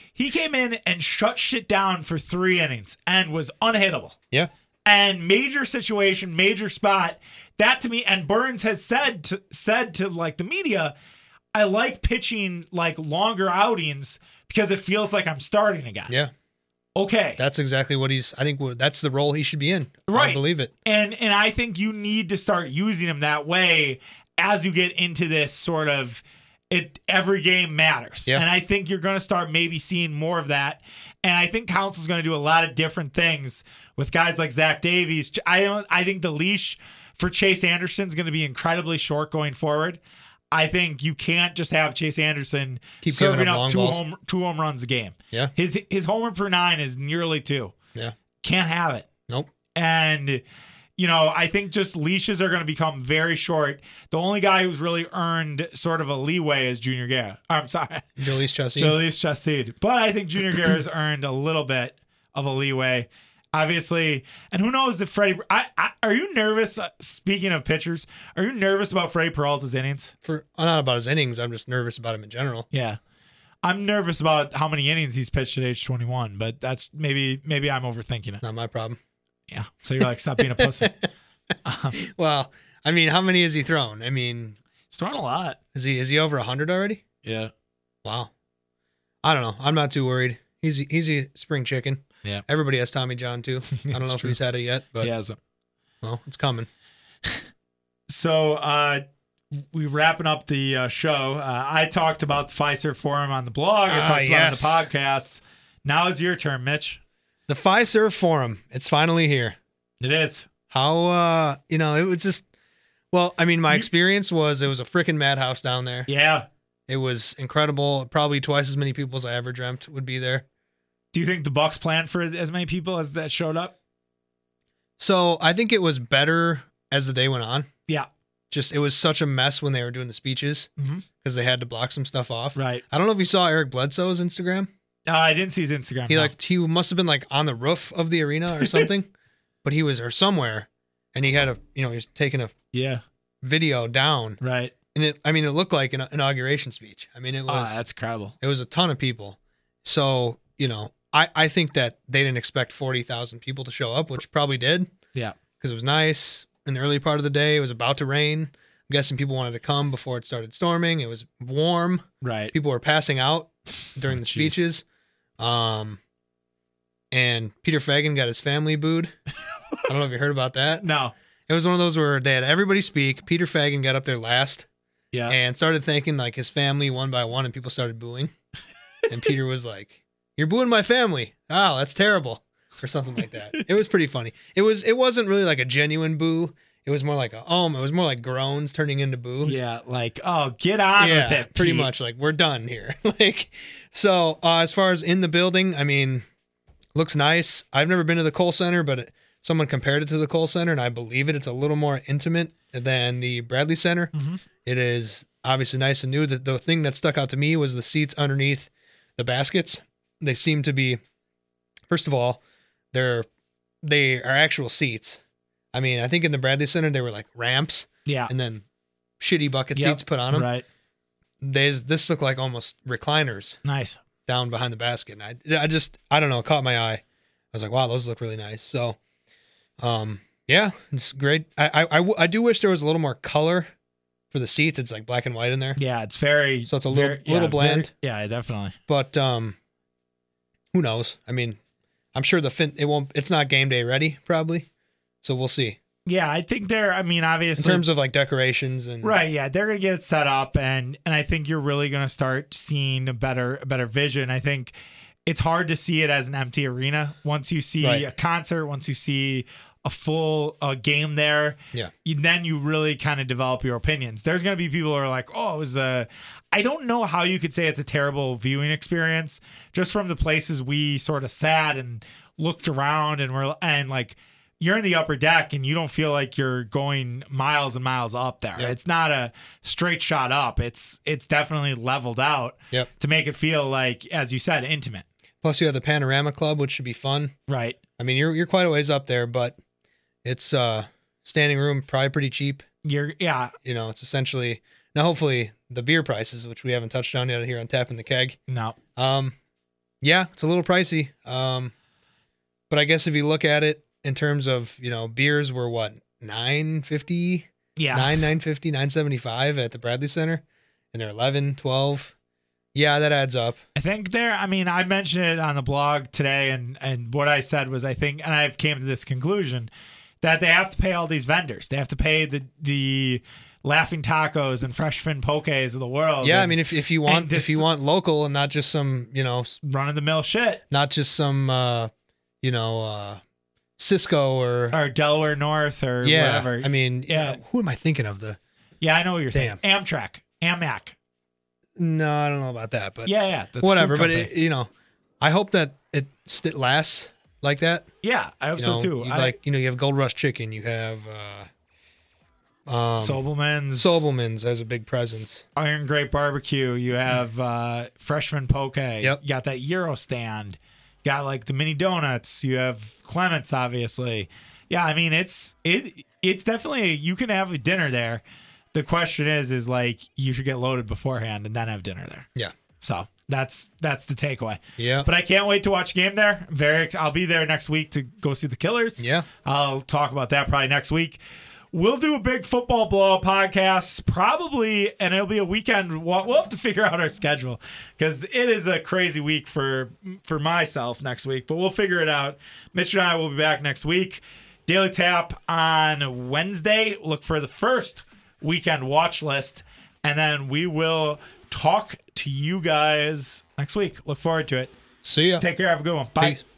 [SPEAKER 2] in and shut shit down for 3 innings and was unhittable.
[SPEAKER 1] Yeah.
[SPEAKER 2] And major situation, major spot. That to me, and Burns has said to like the media, I like pitching like longer outings because it feels like I'm starting again.
[SPEAKER 1] Yeah.
[SPEAKER 2] Okay.
[SPEAKER 1] That's exactly what that's the role he should be in.
[SPEAKER 2] Right.
[SPEAKER 1] I believe it.
[SPEAKER 2] And I think you need to start using him that way as you get into this sort of every game matters.
[SPEAKER 1] Yeah.
[SPEAKER 2] And I think you're going to start maybe seeing more of that. And I think Council's going to do a lot of different things with guys like Zach Davies. I think the leash for Chase Anderson is going to be incredibly short going forward. I think you can't just have Chase Anderson
[SPEAKER 1] Keep
[SPEAKER 2] serving up
[SPEAKER 1] long
[SPEAKER 2] two home runs a game.
[SPEAKER 1] Yeah.
[SPEAKER 2] His homer per 9 is nearly 2.
[SPEAKER 1] Yeah.
[SPEAKER 2] Can't have it.
[SPEAKER 1] Nope.
[SPEAKER 2] And I think just leashes are going to become very short. The only guy who's really earned sort of a leeway is Junior Guerra. I'm sorry.
[SPEAKER 1] Jhoulys
[SPEAKER 2] Chassid. But I think Junior Guerra has earned a little bit of a leeway. Obviously, and who knows if Freddie... are you nervous, speaking of pitchers, are you nervous about Freddie Peralta's innings?
[SPEAKER 1] I'm not about his innings. I'm just nervous about him in general.
[SPEAKER 2] Yeah. I'm nervous about how many innings he's pitched at age 21, but that's maybe I'm overthinking it.
[SPEAKER 1] Not my problem.
[SPEAKER 2] Yeah. So you're like, stop being a pussy.
[SPEAKER 1] Well, I mean, how many has he thrown? I mean,
[SPEAKER 2] he's thrown a lot.
[SPEAKER 1] Is he over 100 already?
[SPEAKER 2] Yeah.
[SPEAKER 1] Wow. I don't know. I'm not too worried. He's a spring chicken.
[SPEAKER 2] Yeah.
[SPEAKER 1] Everybody has Tommy John too. I don't know if he's had it yet, but
[SPEAKER 2] he hasn't.
[SPEAKER 1] Well, it's coming.
[SPEAKER 2] So we're wrapping up the show. I talked about the Fiserv Forum on the blog. I talked about it on the podcast. Now is your turn, Mitch.
[SPEAKER 1] The Fiserv Forum. It's finally here.
[SPEAKER 2] It is.
[SPEAKER 1] How, it was just, well, I mean, my experience was it was a freaking madhouse down there.
[SPEAKER 2] Yeah.
[SPEAKER 1] It was incredible. Probably twice as many people as I ever dreamt would be there.
[SPEAKER 2] Do you think the Bucks planned for as many people as that showed up?
[SPEAKER 1] So I think it was better as the day went on.
[SPEAKER 2] Yeah.
[SPEAKER 1] Just, it was such a mess when they were doing the speeches because they had to block some stuff off.
[SPEAKER 2] Right.
[SPEAKER 1] I don't know if you saw Eric Bledsoe's Instagram.
[SPEAKER 2] I didn't see his Instagram.
[SPEAKER 1] He must have been like on the roof of the arena or something, but he was or somewhere, and he had he was taking a video down.
[SPEAKER 2] Right.
[SPEAKER 1] And it looked like an inauguration speech. I mean, it was.
[SPEAKER 2] That's incredible.
[SPEAKER 1] It was a ton of people. So I think that they didn't expect 40,000 people to show up, which probably did.
[SPEAKER 2] Yeah.
[SPEAKER 1] Because it was nice in the early part of the day. It was about to rain. I'm guessing people wanted to come before it started storming. It was warm.
[SPEAKER 2] Right.
[SPEAKER 1] People were passing out during the speeches. And Peter Fagan got his family booed. I don't know if you heard about that.
[SPEAKER 2] No.
[SPEAKER 1] It was one of those where they had everybody speak. Peter Fagan got up there last.
[SPEAKER 2] Yeah.
[SPEAKER 1] And started thanking like his family one by one, and people started booing. And Peter was like, "You're booing my family. Oh, that's terrible." Or something like that. It was pretty funny. It wasn't really like a genuine boo. It was more like it was more like groans turning into boos.
[SPEAKER 2] Yeah, like, oh, get on with it.
[SPEAKER 1] Pretty
[SPEAKER 2] Pete.
[SPEAKER 1] much like we're done here. So as far as in the building, I mean, looks nice. I've never been to the Kohl Center, but someone compared it to the Kohl Center, and I believe it's a little more intimate than the Bradley Center. Mm-hmm. It is obviously nice and new. The thing that stuck out to me was the seats underneath the baskets. They seem to be, first of all, they are actual seats. I mean, I think in the Bradley Center they were like ramps.
[SPEAKER 2] Yeah.
[SPEAKER 1] And then shitty bucket seats put on them.
[SPEAKER 2] Right.
[SPEAKER 1] This looked like almost recliners.
[SPEAKER 2] Nice.
[SPEAKER 1] Down behind the basket. And I don't know, it caught my eye. I was like, wow, those look really nice. So, yeah, it's great. I do wish there was a little more color for the seats. It's like black and white in there.
[SPEAKER 2] Yeah, it's very.
[SPEAKER 1] So it's a little bland.
[SPEAKER 2] Yeah, definitely.
[SPEAKER 1] But who knows? I mean, I'm sure it's not game day ready probably. So we'll see.
[SPEAKER 2] Yeah, I think obviously
[SPEAKER 1] in terms of like decorations and
[SPEAKER 2] right. Yeah, they're gonna get it set up, and I think you're really gonna start seeing a better vision. I think it's hard to see it as an empty arena. Once you see
[SPEAKER 1] Right.
[SPEAKER 2] a concert, once you see a full game there,
[SPEAKER 1] Yeah.
[SPEAKER 2] then you really kind of develop your opinions. There's going to be people who are like, oh, it was I don't know how you could say it's a terrible viewing experience just from the places we sort of sat and looked around and like you're in the upper deck and you don't feel like you're going miles and miles up there.
[SPEAKER 1] Yep.
[SPEAKER 2] It's not a straight shot up. It's definitely leveled out
[SPEAKER 1] Yep.
[SPEAKER 2] to make it feel like, as you said, intimate.
[SPEAKER 1] Plus, you have the Panorama Club, which should be fun.
[SPEAKER 2] Right.
[SPEAKER 1] I mean, you're quite a ways up there, but it's standing room, probably pretty cheap.
[SPEAKER 2] Yeah.
[SPEAKER 1] You know, it's essentially now. Hopefully, the beer prices, which we haven't touched on yet here on Tapping the Keg.
[SPEAKER 2] No.
[SPEAKER 1] Yeah, it's a little pricey. But I guess if you look at it in terms of, you know, beers were what, $9.50,
[SPEAKER 2] Yeah.
[SPEAKER 1] $9.50, $9.75 at the Bradley Center, and they're 11, 12. Yeah, that adds up.
[SPEAKER 2] I think I mentioned it on the blog today, and what I said was, I think, and I've came to this conclusion, that they have to pay all these vendors. They have to pay the Laughing Tacos and Fresh Fin Pokés of the world.
[SPEAKER 1] Yeah,
[SPEAKER 2] and,
[SPEAKER 1] I mean, if you want local and not just some, you know,
[SPEAKER 2] run of the mill shit,
[SPEAKER 1] not just some, Cisco or
[SPEAKER 2] Delaware North or
[SPEAKER 1] yeah,
[SPEAKER 2] whatever.
[SPEAKER 1] I mean,
[SPEAKER 2] Yeah.
[SPEAKER 1] who am I thinking of?
[SPEAKER 2] Yeah, I know what you're saying.
[SPEAKER 1] Damn.
[SPEAKER 2] Amtrak.
[SPEAKER 1] No, I don't know about that, but
[SPEAKER 2] Yeah. That's
[SPEAKER 1] whatever.
[SPEAKER 2] food
[SPEAKER 1] But
[SPEAKER 2] company.
[SPEAKER 1] you know, I hope that it lasts like that.
[SPEAKER 2] Yeah, I hope
[SPEAKER 1] You
[SPEAKER 2] so
[SPEAKER 1] know,
[SPEAKER 2] too.
[SPEAKER 1] you have Gold Rush Chicken, you have
[SPEAKER 2] Sobelman's
[SPEAKER 1] as a big presence.
[SPEAKER 2] Iron Grape Barbecue. You have Freshman Poke.
[SPEAKER 1] Yep.
[SPEAKER 2] You got that Euro stand. You got like the mini donuts. You have Clements, obviously. Yeah, I mean it's definitely you can have a dinner there. The question is like you should get loaded beforehand and then have dinner there.
[SPEAKER 1] Yeah.
[SPEAKER 2] So that's the takeaway.
[SPEAKER 1] Yeah.
[SPEAKER 2] But I can't wait to watch a game there. I'll be there next week to go see the Killers.
[SPEAKER 1] Yeah.
[SPEAKER 2] I'll talk about that probably next week. We'll do a big football blowout podcast probably, and it'll be a weekend. We'll have to figure out our schedule because it is a crazy week for myself next week, but we'll figure it out. Mitch and I will be back next week. Daily Tap on Wednesday. Look for the first weekend watch list, and then we will talk to you guys next week. Look forward to it.
[SPEAKER 1] See ya.
[SPEAKER 2] Take care. Have a good one. Bye.
[SPEAKER 1] Peace.